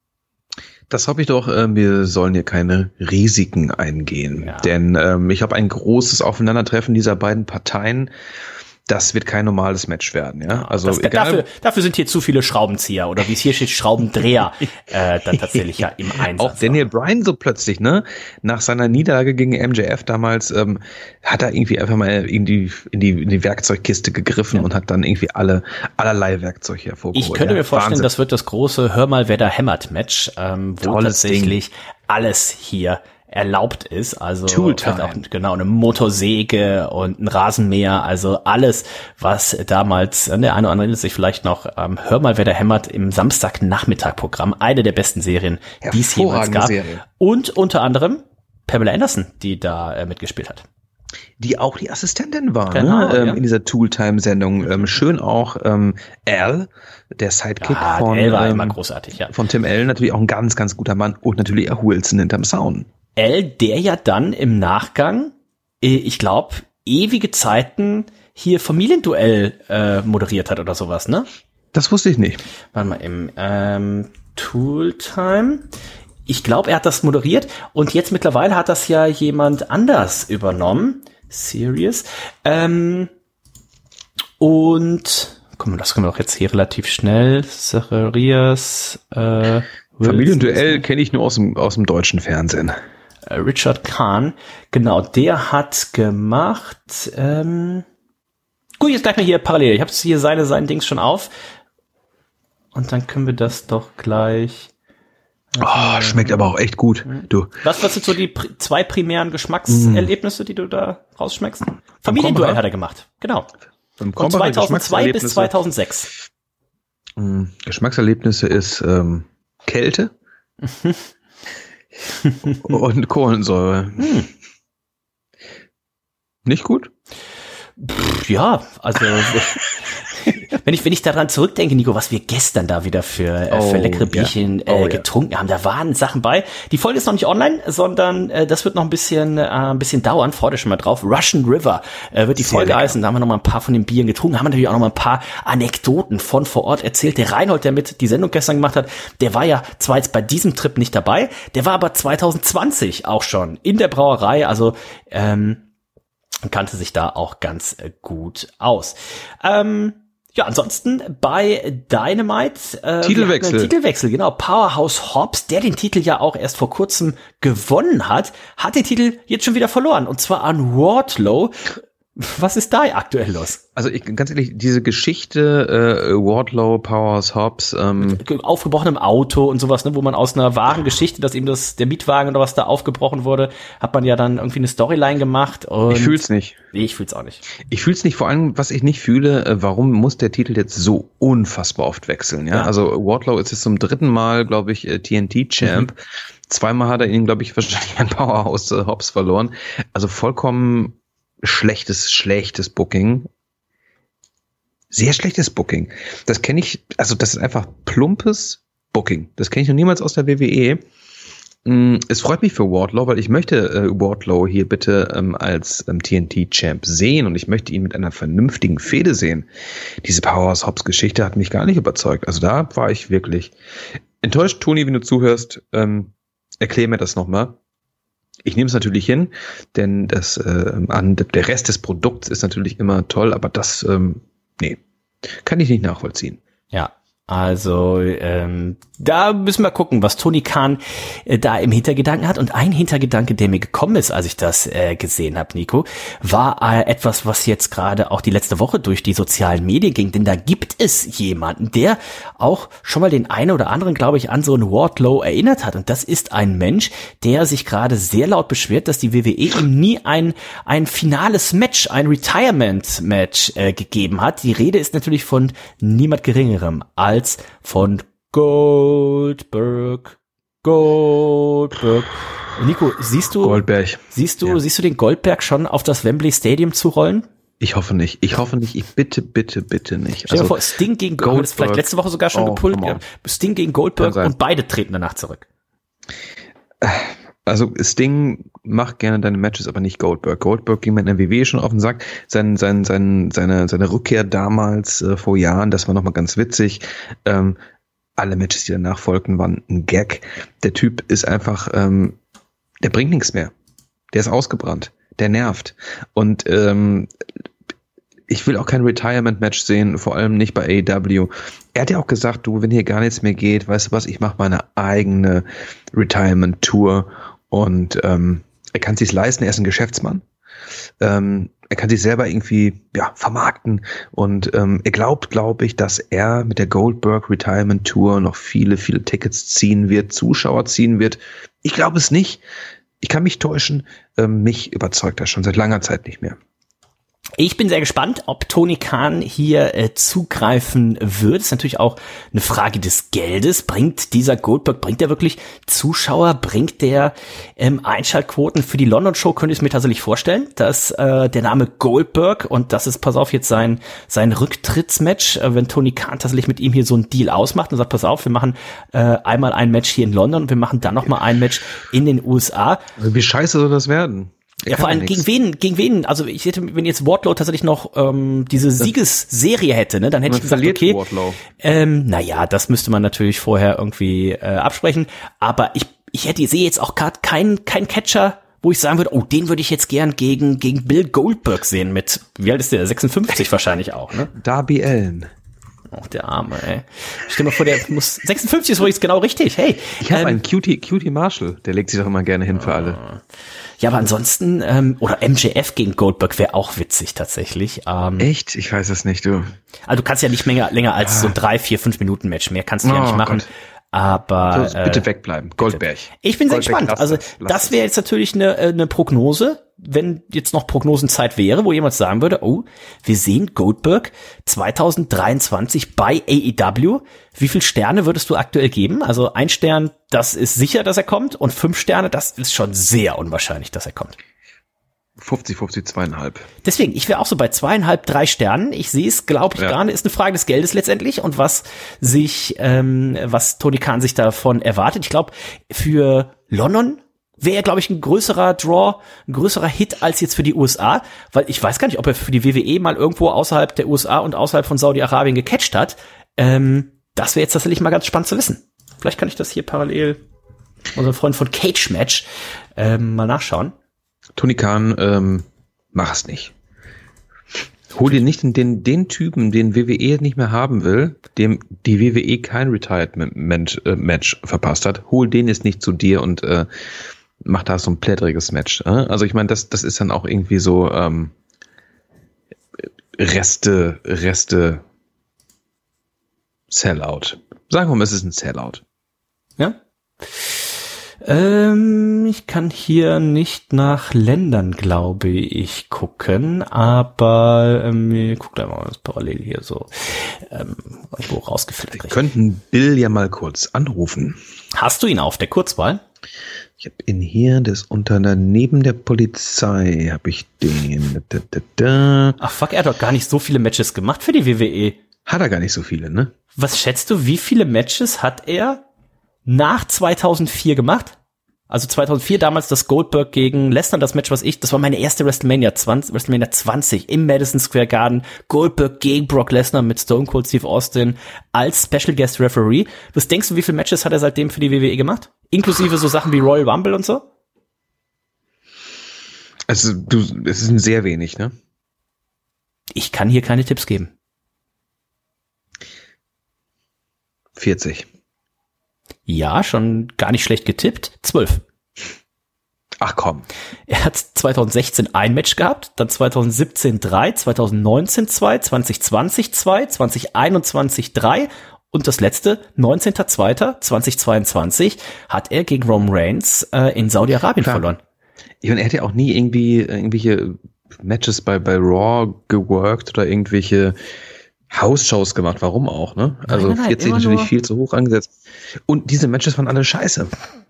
Das hoffe ich doch. Äh, wir sollen hier keine Risiken eingehen, ja. denn ähm, ich habe ein großes Aufeinandertreffen dieser beiden Parteien. Das wird kein normales Match werden, ja. Also
das,
egal.
Dafür, dafür sind hier zu viele Schraubenzieher oder wie es hier steht, Schraubendreher äh, dann tatsächlich ja im Einsatz.
Auch Daniel Bryan so plötzlich, ne? Nach seiner Niederlage gegen M J F damals ähm, hat er irgendwie einfach mal in die in die, in die Werkzeugkiste gegriffen ja. und hat dann irgendwie alle allerlei Werkzeuge hervorgeholt.
Ich könnte
ja,
mir vorstellen,
Wahnsinn.
Das wird das große Hör mal, wer da hämmert Match, ähm, wo
Tolles
tatsächlich
Ding.
alles hier erlaubt ist, also
Tooltime.
auch genau eine Motorsäge und ein Rasenmäher, also alles, was damals, der eine oder andere erinnert sich vielleicht noch, ähm, Hör mal, wer da hämmert im Samstagnachmittag-Programm, eine der besten Serien, die es jemals gab. Serie. Und unter anderem Pamela Anderson, die da äh, mitgespielt hat.
Die auch die Assistentin war,
genau,
ne? ähm,
ja.
in dieser Tooltime-Sendung. Ähm, schön auch ähm, Al, der Sidekick
ja,
von,
Al war
ähm,
immer großartig, ja.
von Tim Allen, natürlich auch ein ganz, ganz guter Mann und natürlich auch Wilson hinterm Sound.
L, der ja dann im Nachgang, ich glaube, ewige Zeiten hier Familienduell äh, moderiert hat oder sowas, ne?
Das wusste ich nicht.
Warte mal, im ähm, Tooltime. Ich glaube, er hat das moderiert und jetzt mittlerweile hat das ja jemand anders übernommen. Serious. Ähm, und komm, das können wir doch jetzt hier relativ schnell. Zacharias äh,
Familienduell kenne ich nur aus dem, aus dem deutschen Fernsehen.
Richard Kahn, genau, der hat gemacht, ähm, gut, jetzt gleich mal hier parallel, ich habe hier seine, sein Dings schon auf und dann können wir das doch gleich.
Oh, äh, schmeckt aber auch echt gut, du.
Was, was sind so die pr- zwei primären Geschmackserlebnisse, die du da rausschmeckst? Familienduell hat er gemacht, genau. Von zweitausendzwei bis zweitausendsechs.
Geschmackserlebnisse ist ähm, Kälte. Und Kohlensäure. Hm. Nicht gut?
Pff, ja, also wenn ich wenn ich daran zurückdenke, Nico, was wir gestern da wieder für äh, für
oh,
leckere Bierchen
ja. oh,
äh, getrunken ja. haben, da waren Sachen bei. Die Folge ist noch nicht online, sondern äh, das wird noch ein bisschen äh, ein bisschen dauern. Freut euch schon mal drauf. Russian River äh, wird die Sehr Folge lecker. heißen. Da haben wir noch mal ein paar von den Bieren getrunken. Haben wir natürlich auch noch mal ein paar Anekdoten von vor Ort erzählt. Der Reinhold, der mit die Sendung gestern gemacht hat, der war ja zwar jetzt bei diesem Trip nicht dabei, der war aber zwanzig zwanzig auch schon in der Brauerei. Also ähm, kannte sich da auch ganz äh, gut aus. Ähm, ja, ansonsten bei Dynamite äh,
Titelwechsel.
Titelwechsel, genau. Powerhouse Hobbs, der den Titel ja auch erst vor kurzem gewonnen hat, hat den Titel jetzt schon wieder verloren. Und zwar an Wardlow. Was ist da aktuell los?
Also ich, ganz ehrlich, diese Geschichte äh, Wardlow, Powerhouse Hobbs, ähm,
mit aufgebrochenem Auto und sowas, ne, wo man aus einer wahren Geschichte, dass eben das der Mietwagen oder was da aufgebrochen wurde, hat man ja dann irgendwie eine Storyline gemacht. Und
ich fühl's nicht.
Nee, ich fühl's auch nicht.
Ich fühl's nicht. Vor allem, was ich nicht fühle, äh, warum muss der Titel jetzt so unfassbar oft wechseln? Ja, ja. Also Wardlow ist jetzt zum dritten Mal, glaube ich, äh, T N T-Champ. Mhm. Zweimal hat er ihn, glaube ich, wahrscheinlich an Powerhouse äh, Hobbs verloren. Also vollkommen schlechtes, schlechtes Booking. Sehr schlechtes Booking. Das kenne ich, also das ist einfach plumpes Booking. Das kenne ich noch niemals aus der W W E. Es freut mich für Wardlow, weil ich möchte äh, Wardlow hier bitte ähm, als ähm, T N T-Champ sehen und ich möchte ihn mit einer vernünftigen Fehde sehen. Diese Powerhouse Hobbs Geschichte hat mich gar nicht überzeugt. Also da war ich wirklich enttäuscht. Toni, wenn du zuhörst, ähm, erklär mir das nochmal. Ich nehme es natürlich hin, denn das äh, an der Rest des Produkts ist natürlich immer toll, aber das, ähm, nee, kann ich nicht nachvollziehen.
Ja, Also ähm, da müssen wir gucken, was Tony Khan äh, da im Hintergedanken hat. Und ein Hintergedanke, der mir gekommen ist, als ich das äh, gesehen habe, Nico, war äh, etwas, was jetzt gerade auch die letzte Woche durch die sozialen Medien ging. Denn da gibt es jemanden, der auch schon mal den einen oder anderen, glaube ich, an so einen Wardlow erinnert hat. Und das ist ein Mensch, der sich gerade sehr laut beschwert, dass die W W E ihm nie ein ein finales Match, ein Retirement-Match äh, gegeben hat. Die Rede ist natürlich von niemand Geringerem als von Goldberg. Goldberg. Nico, siehst du,
Goldberg.
siehst du,
Ja.
siehst du den Goldberg schon auf das Wembley Stadium zu rollen?
Ich hoffe nicht. Ich hoffe nicht. Ich bitte, bitte, bitte nicht.
Stell dir vor, Sting gegen Goldberg, das vielleicht letzte Woche sogar schon
oh,
gepullt, ja. Sting gegen Goldberg
Kann sein.
und beide treten danach zurück.
Also Sting macht gerne deine Matches, aber nicht Goldberg. Goldberg ging mit einer W W E schon auf den Sack. Sein, sein, sein, seine, seine Rückkehr damals äh, vor Jahren, das war nochmal ganz witzig. Ähm, alle Matches, die danach folgten, waren ein Gag. Der Typ ist einfach, ähm, der bringt nichts mehr. Der ist ausgebrannt. Der nervt. Und ähm, ich will auch kein Retirement-Match sehen, vor allem nicht bei A E W. Er hat ja auch gesagt, du, wenn hier gar nichts mehr geht, weißt du was, ich mache meine eigene Retirement-Tour. Und ähm, er kann es sich leisten, er ist ein Geschäftsmann. Ähm, er kann sich selber irgendwie ja vermarkten. Und ähm, er glaubt, glaube ich, dass er mit der Goldberg Retirement Tour noch viele, viele Tickets ziehen wird, Zuschauer ziehen wird. Ich glaube es nicht. Ich kann mich täuschen. Ähm, mich überzeugt das schon seit langer Zeit nicht mehr.
Ich bin sehr gespannt, ob Tony Khan hier äh, zugreifen wird. Ist natürlich auch eine Frage des Geldes. Bringt dieser Goldberg, bringt der wirklich Zuschauer? Bringt der ähm, Einschaltquoten für die London Show? Könnte ich mir tatsächlich vorstellen, dass äh, der Name Goldberg und das ist, pass auf, jetzt sein sein Rücktrittsmatch, äh, wenn Tony Khan tatsächlich mit ihm hier so einen Deal ausmacht und sagt, pass auf, wir machen äh, einmal ein Match hier in London und wir machen dann nochmal ein Match in den U S A.
Wie scheiße soll das werden?
Ja, vor allem gegen wen, gegen wen, also ich hätte, wenn jetzt Wardlow tatsächlich noch ähm, diese Siegesserie hätte, ne, dann hätte ich gesagt, okay, ähm, naja, das müsste man natürlich vorher irgendwie äh, absprechen, aber ich ich hätte, sehe jetzt auch gerade keinen kein Catcher, wo ich sagen würde, oh, den würde ich jetzt gern gegen gegen Bill Goldberg sehen mit, wie alt ist der, sechsundfünfzig wahrscheinlich auch, ne?
Darby Allin.
Oh, der Arme, ey. Stell dir mal vor, der muss, sechsundfünfzig ist übrigens genau richtig, hey.
Ich habe
ähm,
einen Cutie, Cutie Marshall, der legt sich doch immer gerne hin für alle.
Ja, aber ansonsten, ähm, oder M J F gegen Goldberg wäre auch witzig tatsächlich. Ähm,
Echt? Ich weiß es nicht, du.
Also du kannst ja nicht länger, länger als ah. so ein drei, vier, fünf Minuten Match, mehr kannst du oh, ja nicht machen. Gott. Aber
so, bitte äh, wegbleiben, Goldberg.
Ich bin
Goldberg,
sehr gespannt. Also das, das wäre jetzt natürlich eine, eine Prognose, wenn jetzt noch Prognosenzeit wäre, wo jemand sagen würde, oh, wir sehen Goldberg zwanzig dreiundzwanzig bei A E W. Wie viel Sterne würdest du aktuell geben? Also ein Stern, das ist sicher, dass er kommt, und fünf Sterne, das ist schon sehr unwahrscheinlich, dass er kommt.
fünfzig, fünfzig, zweieinhalb.
Deswegen, ich wäre auch so bei zweieinhalb, drei Sternen. Ich sehe es, glaube ich, ja. gerade, ist eine Frage des Geldes letztendlich und was sich, ähm, was Tony Khan sich davon erwartet. Ich glaube, für London wäre, glaube ich, ein größerer Draw, ein größerer Hit als jetzt für die U S A, weil ich weiß gar nicht, ob er für die W W E mal irgendwo außerhalb der U S A und außerhalb von Saudi-Arabien gecatcht hat. Ähm, das wäre jetzt tatsächlich mal ganz spannend zu wissen. Vielleicht kann ich das hier parallel unseren Freund von Cage Match ähm, mal nachschauen.
Tony Khan, ähm, mach es nicht. Hol dir nicht den, den Typen, den W W E nicht mehr haben will, dem die W W E kein Retirement-Match verpasst hat. Hol den jetzt nicht zu dir und äh, mach da so ein plättriges Match. Äh? Also ich meine, das, das ist dann auch irgendwie so ähm, Reste, Reste Sellout. Sagen wir mal, es ist ein Sellout.
Ja. Ähm, ich kann hier nicht nach Ländern, glaube ich, gucken, aber ähm, ich gucke da mal das parallel hier so ähm, irgendwo rausgefiltert.
Wir könnten Bill ja mal kurz anrufen.
Hast du ihn auf der Kurzwahl?
Ich habe ihn hier, das unter neben der Polizei habe ich den. Da, da, da.
Ach fuck, er hat doch gar nicht so viele Matches gemacht für die W W E.
Hat er gar nicht so viele, ne?
Was schätzt du, wie viele Matches hat er nach zweitausendvier gemacht? Also zweitausendvier damals das Goldberg gegen Lesnar, das Match, was ich, das war meine erste WrestleMania zwanzig, WrestleMania zwanzig im Madison Square Garden. Goldberg gegen Brock Lesnar mit Stone Cold Steve Austin als Special Guest Referee. Was denkst du, wie viele Matches hat er seitdem für die W W E gemacht? Inklusive so Sachen wie Royal Rumble und so?
Also du, es ist ein sehr wenig, ne?
Ich kann hier keine Tipps geben.
vierzig.
Ja, schon gar nicht schlecht getippt. zwölf.
Ach komm.
Er hat zwanzig sechzehn ein Match gehabt, dann zwanzig siebzehn drei, zwanzig neunzehn zwei, zwanzig zwanzig zwei, zwanzig einundzwanzig drei und das letzte, neunzehnter zweiter zweitausendzweiundzwanzig, hat er gegen Roman Reigns äh, in Saudi-Arabien
Klar.
verloren.
Ich meine, er hat ja auch nie irgendwie irgendwelche Matches bei, bei Raw geworkt oder irgendwelche House-Shows gemacht. Warum auch, ne? Also
nein, nein,
vierzig
immer
natürlich
nur-
viel zu hoch angesetzt. Und diese Matches waren alle scheiße.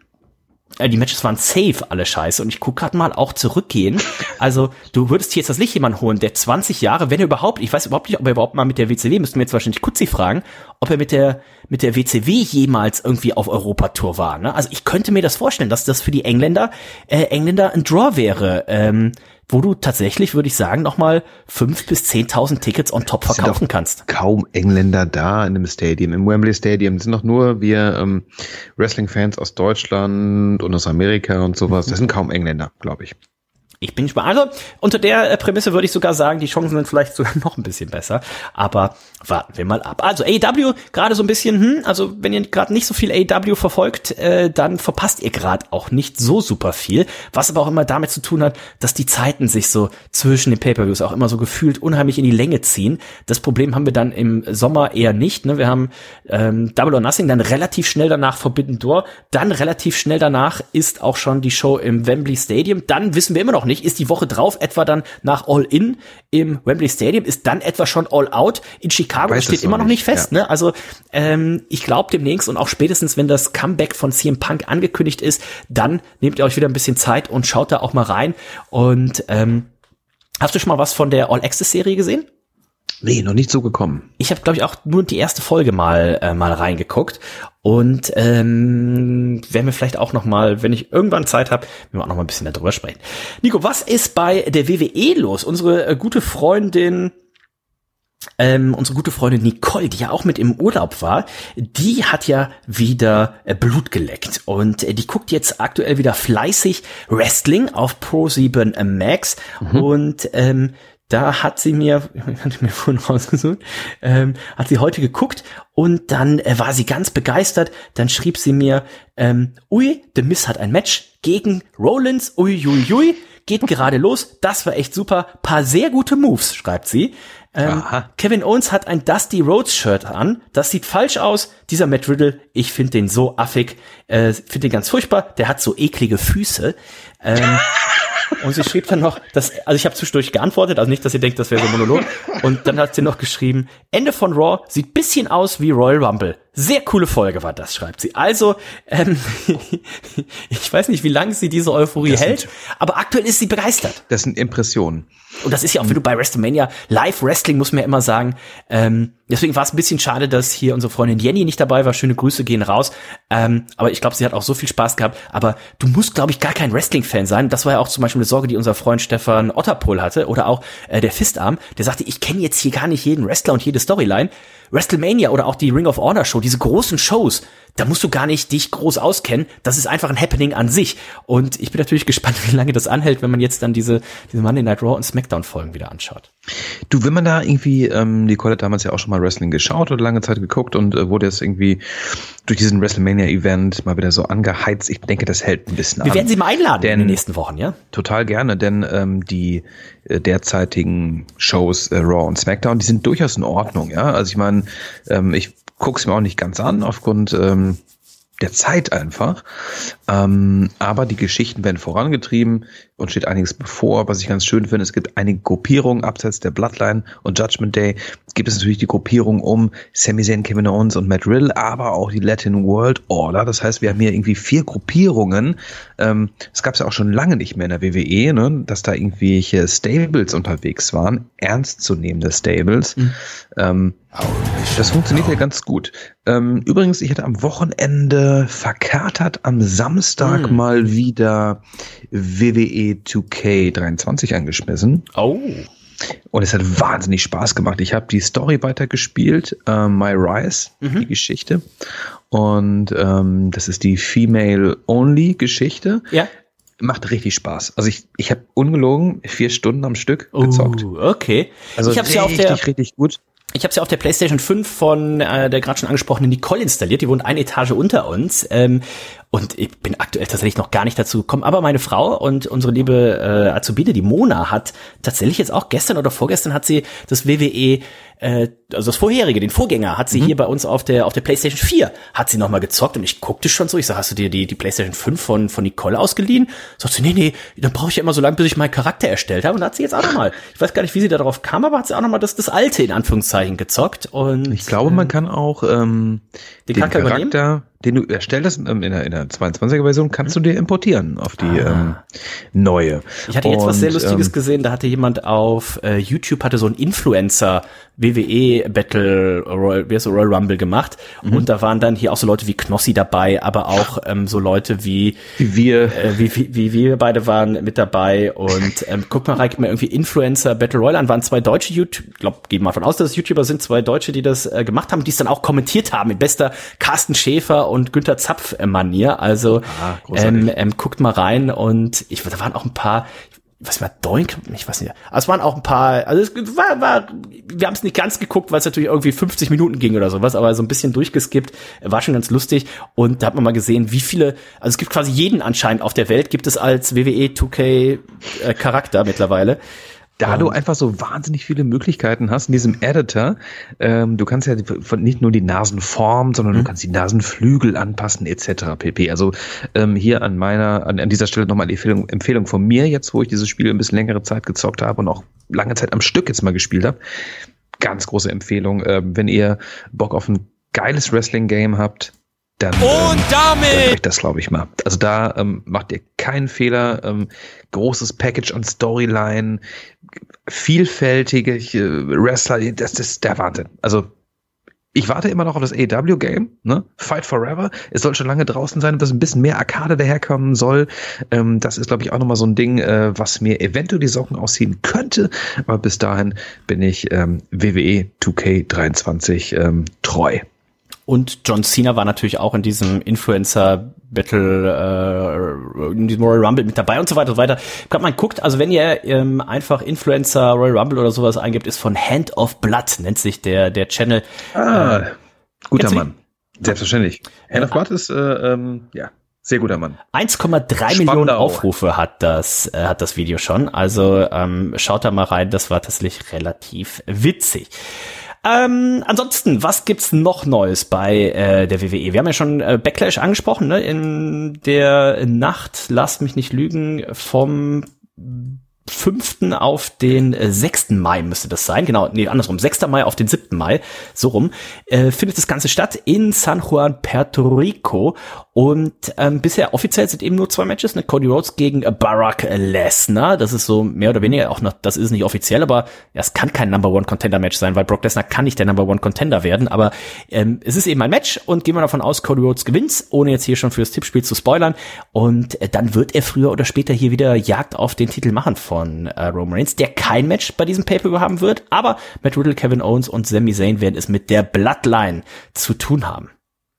Äh, die Matches waren safe alle scheiße und ich guck grad mal auch zurückgehen. Also du würdest hier jetzt das Licht jemanden holen, der zwanzig Jahre, wenn er überhaupt, ich weiß überhaupt nicht, ob er überhaupt mal mit der W C W, müssten wir jetzt wahrscheinlich Kutzi fragen, ob er mit der mit der W C W jemals irgendwie auf Europatour war. Ne? Also ich könnte mir das vorstellen, dass das für die Engländer äh, Engländer ein Draw wäre, ähm, wo du tatsächlich, würde ich sagen, nochmal fünf bis zehntausend Tickets on top
Es sind
verkaufen
doch
kannst.
Kaum Engländer da in dem Stadium, im Wembley Stadium. Es sind doch nur wir ähm, Wrestling-Fans aus Deutschland und aus Amerika und sowas. Das sind kaum Engländer, glaube ich.
Ich bin gespannt. Also unter der äh, Prämisse würde ich sogar sagen, die Chancen sind vielleicht sogar noch ein bisschen besser. Aber warten wir mal ab. Also A E W gerade so ein bisschen, hm, also wenn ihr gerade nicht so viel A E W verfolgt, äh, dann verpasst ihr gerade auch nicht so super viel. Was aber auch immer damit zu tun hat, dass die Zeiten sich so zwischen den Pay-Per-Views auch immer so gefühlt unheimlich in die Länge ziehen. Das Problem haben wir dann im Sommer eher nicht. Ne? Wir haben ähm, Double or Nothing, dann relativ schnell danach Forbidden Door, dann relativ schnell danach ist auch schon die Show im Wembley Stadium. Dann wissen wir immer noch nicht, ist die Woche drauf etwa dann nach All In im Wembley Stadium, ist dann etwa schon All Out in Chicago,
Weiß
steht
es
immer
noch
noch nicht
nicht,
fest.
ja.
Ne? Also ähm, ich glaube demnächst und auch spätestens, wenn das Comeback von C M Punk angekündigt ist, dann nehmt ihr euch wieder ein bisschen Zeit und schaut da auch mal rein. Und ähm, hast du schon mal was von der All Access Serie gesehen?
Nee, noch nicht so gekommen.
Ich habe, glaube ich, auch nur die erste Folge mal äh, mal reingeguckt und ähm, werden wir vielleicht auch noch mal, wenn ich irgendwann Zeit habe, wir auch noch mal ein bisschen darüber sprechen. Nico, was ist bei der W W E los? Unsere äh, gute Freundin Ähm, unsere gute Freundin Nicole, die ja auch mit im Urlaub war, die hat ja wieder äh, Blut geleckt und äh, die guckt jetzt aktuell wieder fleißig Wrestling auf Pro sieben Max mhm. und ähm, da hat sie mir, hatte ich mir vorhin rausgesucht, ähm, hat sie heute geguckt und dann äh, war sie ganz begeistert. Dann schrieb sie mir, ähm, ui, The Miz hat ein Match gegen Rollins, ui, ui, ui, geht gerade los. Das war echt super. Paar sehr gute Moves, schreibt sie. Ähm, Kevin Owens hat ein Dusty Rhodes Shirt an. Das sieht falsch aus. Dieser Matt Riddle, ich finde den so affig. Äh, finde den ganz furchtbar. Der hat so eklige Füße. Ähm, und sie schrieb dann noch, dass, also ich habe zwischendurch geantwortet, also nicht, dass ihr denkt, das wäre so ein Monolog. Und dann hat sie noch geschrieben, Ende von Raw sieht bisschen aus wie Royal Rumble. Sehr coole Folge war das, schreibt sie. Also, ähm, ich weiß nicht, wie lange sie diese Euphorie
das
hält,
sind,
aber aktuell ist sie begeistert.
Das sind Impressionen.
Und das ist ja auch, wenn du bei WrestleMania, Live-Wrestling muss man ja immer sagen, ähm, deswegen war es ein bisschen schade, dass hier unsere Freundin Jenny nicht dabei war. Schöne Grüße gehen raus. Ähm, aber ich glaube, sie hat auch so viel Spaß gehabt. Aber du musst, glaube ich, gar kein Wrestling-Fan sein. Das war ja auch zum Beispiel eine Sorge, die unser Freund Stefan Otterpohl hatte. Oder auch äh, der Fistarm. Der sagte, ich kenne jetzt hier gar nicht jeden Wrestler und jede Storyline. WrestleMania oder auch die Ring of Honor Show, diese großen Shows, da musst du gar nicht dich groß auskennen. Das ist einfach ein Happening an sich. Und ich bin natürlich gespannt, wie lange das anhält, wenn man jetzt dann diese, diese Monday Night Raw und Smackdown Folgen wieder anschaut.
Du, wenn man da irgendwie, ähm, Nicole hat damals ja auch schon mal Wrestling geschaut oder lange Zeit geguckt und äh, wurde jetzt irgendwie durch diesen WrestleMania-Event mal wieder so angeheizt. Ich denke, das hält ein bisschen
Wir
an.
werden sie mal einladen
denn,
in den nächsten Wochen, ja?
Total gerne, denn ähm, die äh, derzeitigen Shows äh, Raw und Smackdown, die sind durchaus in Ordnung, ja. Also ich meine, ähm, ich guck's mir auch nicht ganz an aufgrund ähm, der Zeit einfach. Ähm, aber die Geschichten werden vorangetrieben und steht einiges bevor. Was ich ganz schön finde, es gibt einige Gruppierungen abseits der Bloodline und Judgment Day. Gibt es natürlich die Gruppierung um Sami Zayn, Kevin Owens und Matt Riddle, aber auch die Latin World Order. Das heißt, wir haben hier irgendwie vier Gruppierungen. Ähm, es gab es ja auch schon lange nicht mehr in der W W E, ne, dass da irgendwelche Stables unterwegs waren, ernstzunehmende Stables. Mhm. Ähm, das funktioniert ja ganz gut. Ähm, übrigens, ich hatte am Wochenende verkatert am Samstag mm. mal wieder W W E zwei K dreiundzwanzig angeschmissen.
Oh.
Und es hat wahnsinnig Spaß gemacht. Ich habe die Story weitergespielt, äh, My Rise, mhm. die Geschichte. Und ähm, das ist die Female-Only-Geschichte.
Ja.
Macht richtig Spaß. Also ich, ich habe ungelogen vier Stunden am Stück gezockt.
Oh, okay.
Also
ich hab's
richtig,
ja auf der
richtig gut.
Ich habe es ja auf der PlayStation fünf von äh, der gerade schon angesprochenen Nicole installiert. Die wohnt eine Etage unter uns. Ähm, und ich bin aktuell tatsächlich noch gar nicht dazu gekommen. Aber meine Frau und unsere liebe äh, Azubine, die Mona, hat tatsächlich jetzt auch gestern oder vorgestern hat sie das W W E, äh, also das vorherige, den Vorgänger, hat sie mhm. hier bei uns auf der auf der PlayStation vier, hat sie nochmal gezockt. Und ich guckte schon so, ich sag, hast du dir die die PlayStation fünf von von Nicole ausgeliehen? Sagt sie, nee, nee, dann brauche ich ja immer so lange, bis ich meinen Charakter erstellt habe. Und da hat sie jetzt auch nochmal, ich weiß gar nicht, wie sie da drauf kam, aber hat sie auch nochmal das, das alte, in Anführungszeichen, gezockt. Und
ich glaube, man kann auch ähm, den, den Charakter, Charakter den du erstellt hast, ähm, in der, in der zweiundzwanziger Version, kannst du dir importieren auf die ah. ähm, neue.
Ich hatte jetzt und, was sehr Lustiges ähm, gesehen, da hatte jemand auf äh, YouTube, hatte so ein Influencer W W E Battle Royal, wie heißt so, Royal Rumble gemacht mhm. und da waren dann hier auch so Leute wie Knossi dabei, aber auch ähm, so Leute wie
wie wir
äh, wie, wie, wie wir beide waren mit dabei und ähm, guck mal rein, gib mir irgendwie Influencer Battle Royale an, waren zwei deutsche YouTube, ich glaube, gehen mal von aus, dass es YouTuber sind, zwei Deutsche, die das äh, gemacht haben, die es dann auch kommentiert haben in bester Carsten Schäfer und Günther Zapf Manier, also ah, ähm, ähm, guckt mal rein und ich, da waren auch ein paar, was war Doink? Ich weiß nicht. Also es waren auch ein paar, also es war, war wir haben es nicht ganz geguckt, weil es natürlich irgendwie fünfzig Minuten ging oder sowas, aber so ein bisschen durchgeskippt, war schon ganz lustig und da hat man mal gesehen, wie viele, also es gibt quasi jeden anscheinend auf der Welt, gibt es als W W E zwei K äh, Charakter mittlerweile.
Da du einfach so wahnsinnig viele Möglichkeiten hast in diesem Editor, ähm, du kannst ja nicht nur die Nasenform, sondern mhm. du kannst die Nasenflügel anpassen et cetera pp. Also ähm, hier an meiner, an, an dieser Stelle nochmal die Empfehlung, Empfehlung von mir jetzt, wo ich dieses Spiel ein bisschen längere Zeit gezockt habe und auch lange Zeit am Stück jetzt mal gespielt habe. Ganz große Empfehlung, äh, wenn ihr Bock auf ein geiles Wrestling-Game habt, dann
und damit
euch das, glaube ich, mal. Also da ähm, macht ihr keinen Fehler. Ähm, großes Package an Storyline, vielfältige äh, Wrestler, das, das ist der Wahnsinn. Also ich warte immer noch auf das A E W-Game, ne? Fight Forever. Es soll schon lange draußen sein, dass ein bisschen mehr Arcade daherkommen soll. Ähm, das ist, glaube ich, auch nochmal so ein Ding, äh, was mir eventuell die Socken ausziehen könnte. Aber bis dahin bin ich ähm, W W E zwei K dreiundzwanzig ähm, treu.
Und John Cena war natürlich auch in diesem Influencer-Battle, äh, in diesem Royal Rumble mit dabei und so weiter und so weiter. Gerade man guckt, also wenn ihr ähm, einfach Influencer Royal Rumble oder sowas eingibt, ist von Hand of Blood, nennt sich der der Channel.
Ah, äh, guter Mann. Selbstverständlich. Hand of Blood ist, äh, ähm, ja, sehr guter Mann.
eins Komma drei Millionen Aufrufe hat das äh, hat das Video schon. Also ähm, schaut da mal rein, das war tatsächlich relativ witzig. Ähm, ansonsten, was gibt's noch Neues bei äh, der W W E? Wir haben ja schon äh, Backlash angesprochen, ne? In der Nacht, lasst mich nicht lügen, vom fünften auf den äh, sechsten Mai müsste das sein. Genau, nee, andersrum. sechsten Mai auf den siebten Mai, so rum, äh, findet das Ganze statt in San Juan, Puerto Rico. Und ähm, bisher offiziell sind eben nur zwei Matches, ne? Cody Rhodes gegen äh, Brock Lesnar. Das ist so mehr oder weniger auch noch, das ist nicht offiziell, aber ja, es kann kein Number One Contender Match sein, weil Brock Lesnar kann nicht der Number One Contender werden. Aber ähm, es ist eben ein Match und gehen wir davon aus, Cody Rhodes gewinnt, ohne jetzt hier schon fürs Tippspiel zu spoilern. Und äh, dann wird er früher oder später hier wieder Jagd auf den Titel machen von Von äh, Roman Reigns, der kein Match bei diesem Pay-Per-View haben wird, aber Matt Riddle, Kevin Owens und Sami Zayn werden es mit der Bloodline zu tun haben.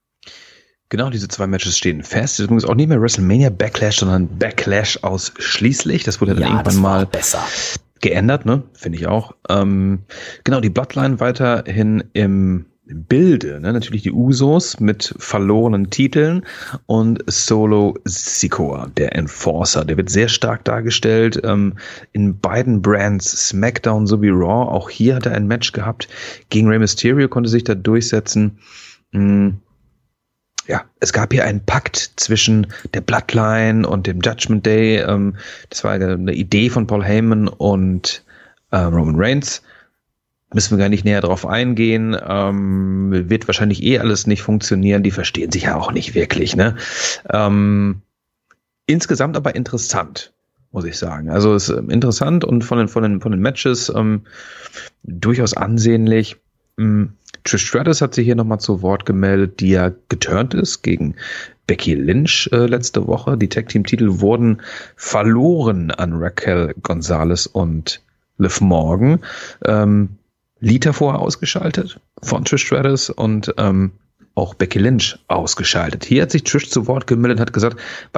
Genau, diese zwei Matches stehen fest. Das ist auch nicht mehr WrestleMania Backlash, sondern Backlash ausschließlich. Das wurde dann ja, irgendwann mal
besser
geändert, ne? Finde ich auch. Ähm, genau, die Bloodline weiterhin im Bilde, ne? Natürlich die Usos mit verlorenen Titeln und Solo Sikoa, der Enforcer, der wird sehr stark dargestellt, ähm, in beiden Brands, SmackDown sowie Raw. Auch hier hat er ein Match gehabt gegen Rey Mysterio, konnte sich da durchsetzen. Mhm. Ja, es gab hier einen Pakt zwischen der Bloodline und dem Judgment Day. Ähm, das war eine Idee von Paul Heyman und äh, Roman Reigns. Müssen wir gar nicht näher drauf eingehen. Ähm, wird wahrscheinlich eh alles nicht funktionieren. Die verstehen sich ja auch nicht wirklich, ne? Ähm, insgesamt aber interessant, muss ich sagen. Also es ist interessant und von den, von den, von den Matches ähm, durchaus ansehnlich. Ähm, Trish Stratus hat sich hier nochmal zu Wort gemeldet, die ja geturnt ist gegen Becky Lynch äh, letzte Woche. Die Tag-Team-Titel wurden verloren an Raquel Gonzalez und Liv Morgan. Ähm, Lita vorher ausgeschaltet von Trish Stratus und ähm, auch Becky Lynch ausgeschaltet. Hier hat sich Trish zu Wort gemeldet und hat gesagt,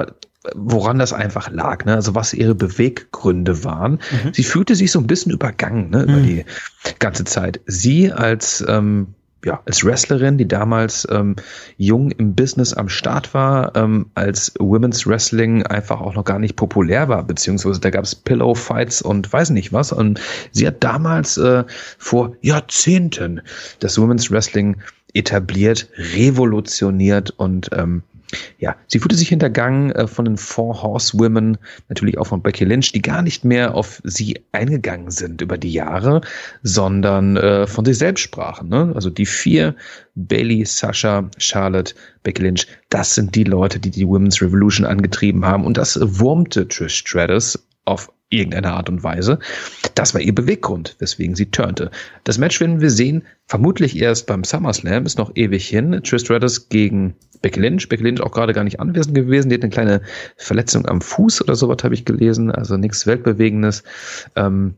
woran das einfach lag, ne? Also was ihre Beweggründe waren. Mhm. Sie fühlte sich so ein bisschen übergangen, ne, über mhm. die ganze Zeit. Sie als ähm, ja, als Wrestlerin, die damals ähm, jung im Business am Start war, ähm, als Women's Wrestling einfach auch noch gar nicht populär war, beziehungsweise da gab es Pillow-Fights und weiß nicht was. Und sie hat damals äh, vor Jahrzehnten das Women's Wrestling etabliert, revolutioniert und ähm, ja, sie fühlte sich hintergangen äh, von den Four Horsewomen, natürlich auch von Becky Lynch, die gar nicht mehr auf sie eingegangen sind über die Jahre, sondern äh, von sich selbst sprachen. Ne? Also die vier, Bayley, Sasha, Charlotte, Becky Lynch, das sind die Leute, die die Women's Revolution angetrieben haben. Und das wurmte Trish Stratus auf irgendeine Art und Weise. Das war ihr Beweggrund, weswegen sie turnte. Das Match werden wir sehen, vermutlich erst beim SummerSlam, ist noch ewig hin. Trish Stratus gegen Becky Lynch. Becky Lynch auch gerade gar nicht anwesend gewesen. Die hat eine kleine Verletzung am Fuß oder sowas, habe ich gelesen. Also nichts Weltbewegendes. Ähm,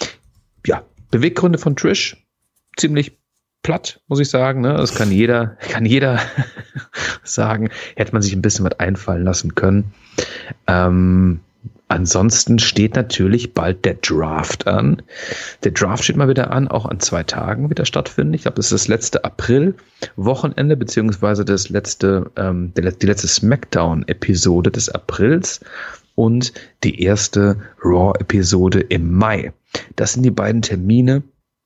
ja, Beweggründe von Trish, ziemlich platt, muss ich sagen. Ne? Das kann jeder, kann jeder sagen. Hätte man sich ein bisschen was einfallen lassen können. Ähm, Ansonsten steht natürlich bald der Draft an. Der Draft steht mal wieder an, auch an zwei Tagen wird er stattfinden. Ich glaube, das ist das letzte April-Wochenende, beziehungsweise das letzte, ähm, die letzte Smackdown-Episode des Aprils und die erste Raw-Episode im Mai. Das sind die beiden Termine,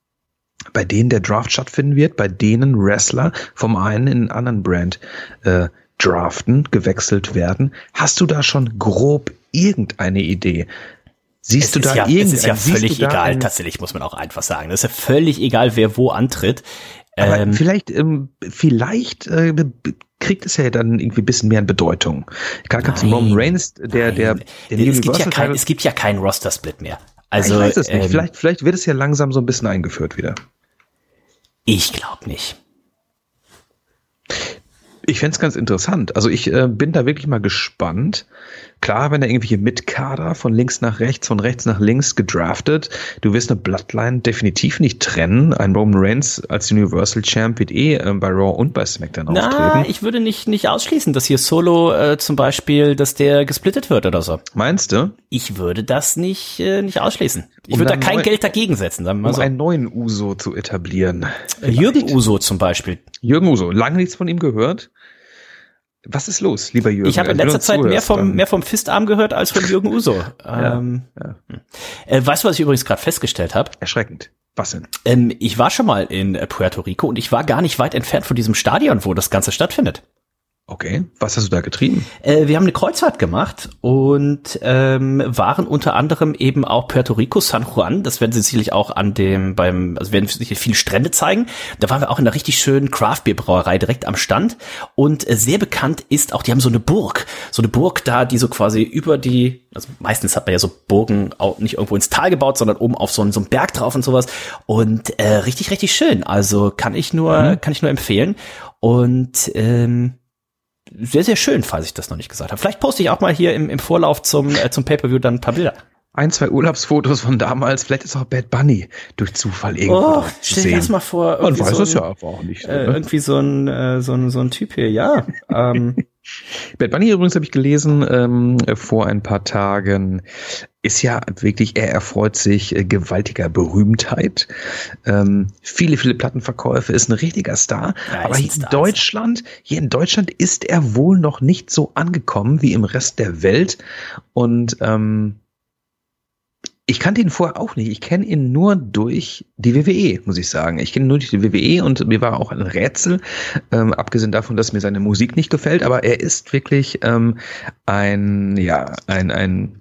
bei denen der Draft stattfinden wird, bei denen Wrestler vom einen in den anderen Brand äh, draften, gewechselt werden. Hast du da schon grob irgendeine Idee? Siehst
es
du da
ja,
irgendeine?
Es ist ja völlig egal, tatsächlich muss man auch einfach sagen. Es ist ja völlig egal, wer wo antritt.
Aber
ähm,
vielleicht, ähm, vielleicht äh, kriegt es ja dann irgendwie ein bisschen mehr an Bedeutung. Gerade gab es Roman Reigns, der, der, der
es gibt ja kein, es gibt ja keinen Roster-Split mehr. Also,
ich weiß es nicht.
Ähm,
vielleicht, vielleicht wird es ja langsam so ein bisschen eingeführt wieder.
Ich glaube nicht.
Ich fänd's ganz interessant. Also ich äh, bin da wirklich mal gespannt. Klar, wenn da irgendwelche Mitkader von links nach rechts, von rechts nach links gedraftet, du wirst eine Bloodline definitiv nicht trennen. Ein Roman Reigns als Universal Champ wird eh äh, bei Raw und bei SmackDown
Na,
auftreten.
Ich würde nicht nicht ausschließen, dass hier Solo äh, zum Beispiel, dass der gesplittet wird oder so.
Meinst du?
Ich würde das nicht äh, nicht ausschließen. Ich um würde da kein neu, Geld dagegen setzen. Sagen wir mal
um
so.
einen neuen Uso zu etablieren.
Vielleicht. Jürgen Uso zum Beispiel.
Jürgen Uso, lange nichts von ihm gehört. Was ist los, lieber Jürgen?
Ich habe in letzter Zeit mehr vom, mehr vom Fistarm gehört als von Jürgen Uso.
ja,
ähm,
ja.
Äh, weißt du, was ich übrigens gerade festgestellt habe?
Erschreckend. Was denn?
Ähm, ich war schon mal in Puerto Rico und ich war gar nicht weit entfernt von diesem Stadion, wo das Ganze stattfindet.
Okay, was hast du da getrieben?
Äh, wir haben eine Kreuzfahrt gemacht und ähm, waren unter anderem eben auch Puerto Rico, San Juan. Das werden sie sicherlich auch an dem beim, also werden sicherlich viele Strände zeigen. Da waren wir auch in einer richtig schönen Craft-Bier-Brauerei direkt am Stand. Und äh, sehr bekannt ist auch, die haben so eine Burg, so eine Burg da, die so quasi über die, also meistens hat man ja so Burgen auch nicht irgendwo ins Tal gebaut, sondern oben auf so einen, so einen Berg drauf und sowas. Und äh, richtig, richtig schön. Also kann ich nur, mhm. kann ich nur empfehlen. Und ähm, sehr, sehr schön, falls ich das noch nicht gesagt habe. Vielleicht poste ich auch mal hier im, im Vorlauf zum, äh, zum Pay-Per-View dann ein paar Bilder.
Ein, zwei Urlaubsfotos von damals. Vielleicht ist auch Bad Bunny durch Zufall irgendwo
oh, zu stell dir das mal vor.
Man weiß
so
es
ein,
ja auch nicht. So,
äh,
ne?
Irgendwie so ein, äh, so ein, so ein Typ hier, ja. ähm.
Bad Bunny übrigens habe ich gelesen ähm, vor ein paar Tagen. Ist ja wirklich, er erfreut sich äh, gewaltiger Berühmtheit. Ähm, viele, viele Plattenverkäufe, ist ein richtiger Star.
Ja,
aber hier in Deutschland, hier in Deutschland ist er wohl noch nicht so angekommen wie im Rest der Welt. Und ähm, ich kannte ihn vorher auch nicht. Ich kenne ihn nur durch die W W E, muss ich sagen. Ich kenne ihn nur durch die W W E und mir war auch ein Rätsel, ähm, abgesehen davon, dass mir seine Musik nicht gefällt. Aber er ist wirklich ähm, ein, ja, ein, ein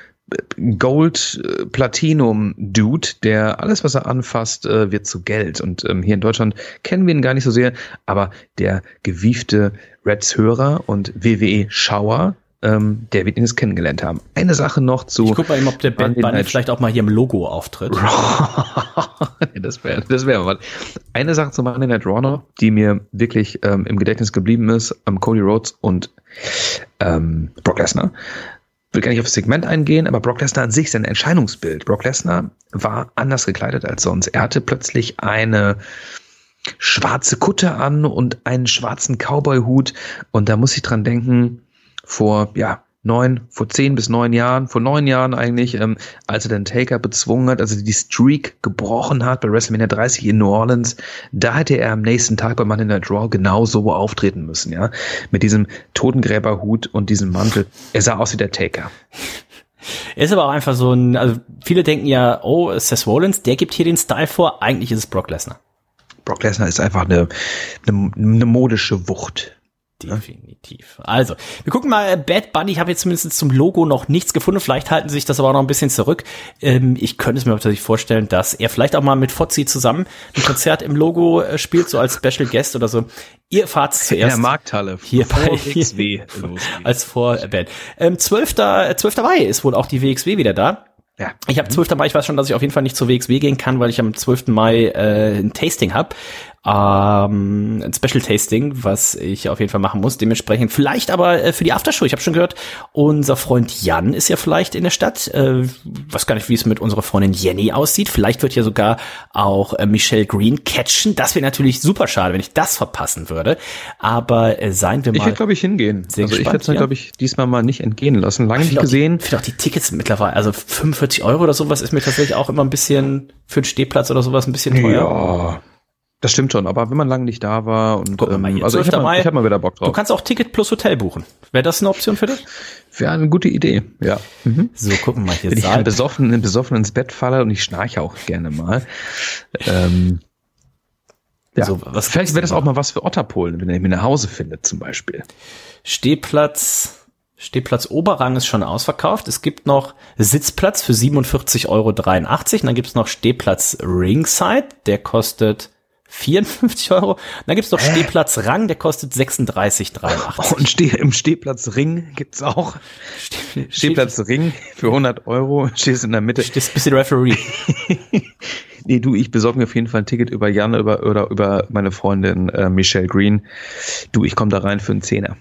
Gold-Platinum-Dude, der alles, was er anfasst, äh, wird zu Geld. Und ähm, hier in Deutschland kennen wir ihn gar nicht so sehr, aber der gewiefte Reds-Hörer und W W E-Schauer, ähm, der wird ihn jetzt kennengelernt haben. Eine Sache noch zu...
Ich guck mal eben, ob der Bad Bunny vielleicht auch mal hier im Logo auftritt.
das wäre das wäre was. Eine Sache zu Monday Night Raw noch, die mir wirklich ähm, im Gedächtnis geblieben ist, ähm, Cody Rhodes und ähm, Brock Lesnar. Ich will gar nicht auf das Segment eingehen, aber Brock Lesnar an sich, sein Erscheinungsbild. Brock Lesnar war anders gekleidet als sonst. Er hatte plötzlich eine schwarze Kutte an und einen schwarzen Cowboy-Hut. Und da muss ich dran denken, vor, ja, neun, vor zehn bis neun Jahren, vor neun Jahren eigentlich, ähm, als er den Taker bezwungen hat, also die Streak gebrochen hat bei WrestleMania dreißig in New Orleans, da hätte er am nächsten Tag bei Monday Night Raw genau so auftreten müssen, ja, mit diesem Totengräberhut und diesem Mantel. Er sah aus wie der Taker.
Er ist aber auch einfach so ein, also viele denken ja, oh, Seth Rollins, der gibt hier den Style vor, eigentlich ist es Brock Lesnar.
Brock Lesnar ist einfach eine, eine, eine modische Wucht.
Definitiv. Also, wir gucken mal, Bad Bunny, ich habe jetzt zumindest zum Logo noch nichts gefunden, vielleicht halten sich das aber auch noch ein bisschen zurück. Ähm, ich könnte es mir tatsächlich vorstellen, dass er vielleicht auch mal mit Fozzy zusammen ein Konzert im Logo äh, spielt, so als Special Guest oder so. Ihr erfahrt es zuerst.
In der Markthalle.
Hier bei W X W. Als Vorband. Ähm, zwölfter Mai ist wohl auch die W X W wieder da.
Ja.
Ich habe zwölften Mai, ich weiß schon, dass ich auf jeden Fall nicht zur W X W gehen kann, weil ich am zwölften Mai äh, ein Tasting habe. Ähm, ein Special Tasting, was ich auf jeden Fall machen muss. Dementsprechend vielleicht aber äh, für die Aftershow. Ich habe schon gehört, unser Freund Jan ist ja vielleicht in der Stadt. Äh, weiß gar nicht, wie es mit unserer Freundin Jenny aussieht. Vielleicht wird ja sogar auch äh, Michelle Green catchen. Das wäre natürlich super schade, wenn ich das verpassen würde. Aber äh, seien wir mal.
Ich werde, glaube ich, hingehen.
Sehr
also
gespannt,
ich werde es mir,
ja.
glaube ich, diesmal mal nicht entgehen lassen. Lange
Ich
nicht
finde
gesehen.
Ich finde auch die Tickets mittlerweile, also fünfundvierzig Euro oder sowas ist mir tatsächlich auch immer ein bisschen für einen Stehplatz oder sowas ein bisschen teuer.
Ja. Das stimmt schon, aber wenn man lange nicht da war und
Guck mal
ähm,
hier,
also ich habe mal, ich hab mal wieder Bock drauf.
Du kannst auch Ticket plus Hotel buchen. Wäre das eine Option für dich?
Wäre eine gute Idee, ja. Mhm.
So, gucken wir mal hier.
Wenn ich besoffen, besoffen ins Bett falle und ich schnarche auch gerne mal. ähm, ja,
so, was
vielleicht wäre das auch mal was für Otterpolen, wenn er mich nach Hause findet zum Beispiel.
Stehplatz, Stehplatz Oberrang ist schon ausverkauft. Es gibt noch Sitzplatz für siebenundvierzig Euro dreiundachtzig. Und dann gibt es noch Stehplatz Ringside, der kostet vierundfünfzig Euro. Und dann gibt's noch Hä? Stehplatz Rang, der kostet sechsunddreißig dreiundachtzig.
Und Steh, im Stehplatz Ring gibt's auch. Steh, Stehplatz Ring für hundert Euro. Stehst in der Mitte.
Stehst ein bisschen Referee.
Nee, du, ich besorge mir auf jeden Fall ein Ticket über Jan über, oder über meine Freundin äh, Michelle Green. Du, ich komme da rein für einen Zehner.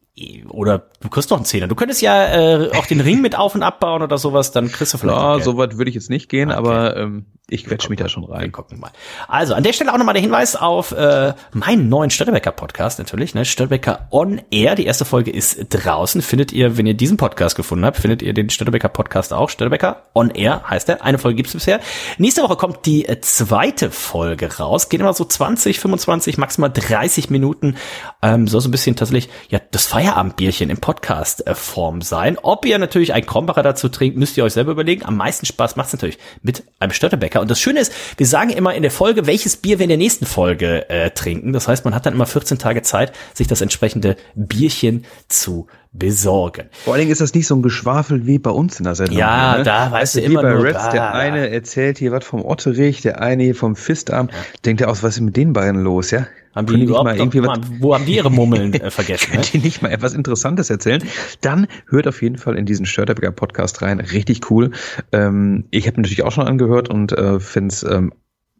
Oder du kriegst doch einen Zehner. Du könntest ja äh, auch den Ring mit auf- und abbauen oder sowas, dann kriegst du vielleicht
Ja, so weit würde ich jetzt nicht gehen, okay. aber ähm, ich quetsche mich da schon rein.
Wir gucken mal. Also, an der Stelle auch nochmal der Hinweis auf äh, meinen neuen Störtebecker-Podcast natürlich, ne? Störtebecker On Air. Die erste Folge ist draußen. Findet ihr, wenn ihr diesen Podcast gefunden habt, findet ihr den Störtebecker-Podcast auch. Störtebecker On Air heißt er. Eine Folge gibt's bisher. Nächste Woche kommt die äh, zweite Folge raus. Geht immer so zwanzig, fünfundzwanzig, maximal dreißig Minuten. Ähm, soll so ein bisschen tatsächlich, ja, das Feierabendbierchen im Podcast-Form sein. Ob ihr natürlich ein Krombacher dazu trinkt, müsst ihr euch selber überlegen. Am meisten Spaß macht's natürlich mit einem Störtebecker. Und das Schöne ist, wir sagen immer in der Folge, welches Bier wir in der nächsten Folge äh, trinken. Das heißt, man hat dann immer vierzehn Tage Zeit, sich das entsprechende Bierchen zu besorgen.
Vor allen Dingen ist das nicht so ein Geschwafel wie bei uns in der Sendung.
Ja,
ne?
da weißt du
wie
immer
bei
nur,
Reds, der eine erzählt hier was vom Otterich, der eine hier vom Fistarm. Ja. Denkt er aus, was ist mit den beiden los, ja?
Haben die, die überhaupt mal irgendwie was, wo haben die ihre Mummeln äh, vergessen?
Können die nicht mal etwas Interessantes erzählen? Dann hört auf jeden Fall in diesen Störtebecker Podcast rein. Richtig cool. Ähm, ich habe natürlich auch schon angehört und äh, finde es, ähm,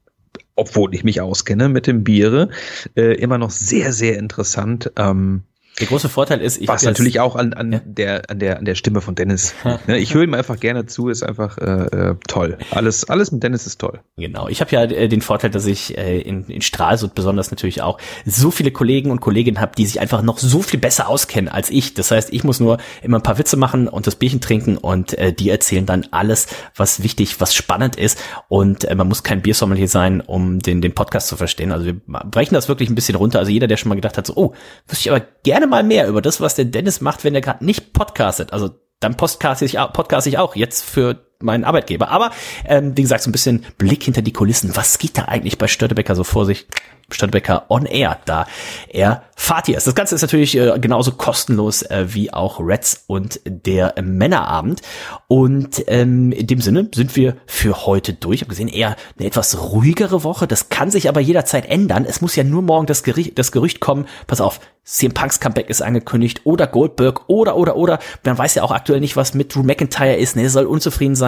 obwohl ich mich auskenne mit dem Biere, äh, immer noch sehr, sehr interessant. Ähm,
Der große Vorteil ist, ich
was natürlich jetzt, auch an, an ja. der an der an der Stimme von Dennis. Ne, ich höre ihm einfach gerne zu, ist einfach äh, toll. Alles alles mit Dennis ist toll.
Genau. Ich habe ja äh, den Vorteil, dass ich äh, in, in Stralsund besonders natürlich auch so viele Kollegen und Kolleginnen habe, die sich einfach noch so viel besser auskennen als ich. Das heißt, ich muss nur immer ein paar Witze machen und das Bierchen trinken und äh, die erzählen dann alles, was wichtig, was spannend ist. Und äh, man muss kein Biersommelier sein, um den den Podcast zu verstehen. Also wir brechen das wirklich ein bisschen runter. Also jeder, der schon mal gedacht hat, so, oh, wüsste ich aber gerne mal mehr über das, was der Dennis macht, wenn er gerade nicht podcastet. Also dann podcaste ich, podcast ich auch jetzt für meinen Arbeitgeber. Aber ähm, wie gesagt, so ein bisschen Blick hinter die Kulissen. Was geht da eigentlich bei Störtebecker so vor sich? Störtebecker On Air, da er Fatih ist. Das Ganze ist natürlich äh, genauso kostenlos äh, wie auch Reds und der äh, Männerabend. Und ähm, in dem Sinne sind wir für heute durch. Ich habe gesehen, eher eine etwas ruhigere Woche. Das kann sich aber jederzeit ändern. Es muss ja nur morgen das Gerücht, das Gerücht kommen. Pass auf, C M Punks Comeback ist angekündigt oder Goldberg oder, oder, oder. Man weiß ja auch aktuell nicht, was mit Drew McIntyre ist. Ne, er soll unzufrieden sein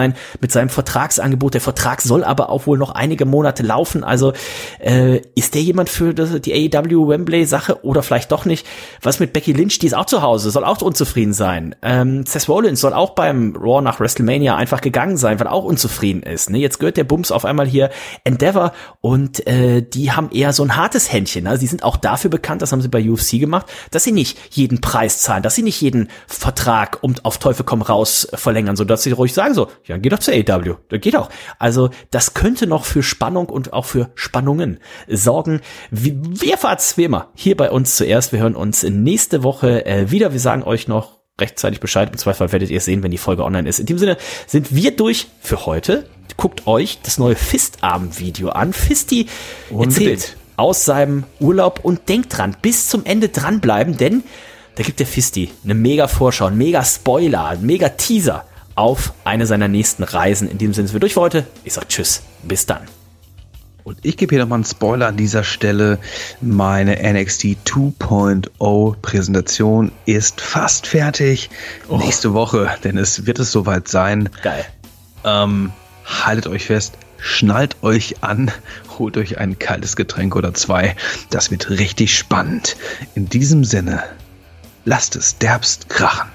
sein mit seinem Vertragsangebot. Der Vertrag soll aber auch wohl noch einige Monate laufen. Also äh, ist der jemand für das, die A E W Wembley-Sache oder vielleicht doch nicht? Was mit Becky Lynch? Die ist auch zu Hause, soll auch unzufrieden sein. Ähm, Seth Rollins soll auch beim Raw nach WrestleMania einfach gegangen sein, weil er auch unzufrieden ist. Ne? Jetzt gehört der Bums auf einmal hier Endeavor und äh, die haben eher so ein hartes Händchen. Also die sind auch dafür bekannt, das haben sie bei U F C gemacht, dass sie nicht jeden Preis zahlen, dass sie nicht jeden Vertrag um auf Teufel komm raus verlängern, so dass sie ruhig sagen so, ja, geh doch zur A E W, das geht auch. Also das könnte noch für Spannung und auch für Spannungen sorgen. Wir, wir fahrt's wie immer hier bei uns zuerst. Wir hören uns nächste Woche äh, wieder. Wir sagen euch noch rechtzeitig Bescheid. Im Zweifel werdet ihr es sehen, wenn die Folge online ist. In dem Sinne sind wir durch für heute. Guckt euch das neue Fistabend-Video an. Fisti erzählt aus seinem Urlaub und denkt dran, bis zum Ende dranbleiben, denn da gibt der Fisti eine mega Vorschau, ein mega Spoiler, ein mega Teaser auf eine seiner nächsten Reisen. In dem Sinne sind wir durch für heute. Ich sag tschüss, bis dann.
Und ich gebe hier nochmal einen Spoiler an dieser Stelle. Meine N X T zwei Punkt null Präsentation ist fast fertig. Oh. Nächste Woche, denn es wird es soweit sein.
Geil.
Ähm, haltet euch fest, schnallt euch an, holt euch ein kaltes Getränk oder zwei. Das wird richtig spannend. In diesem Sinne, lasst es derbst krachen.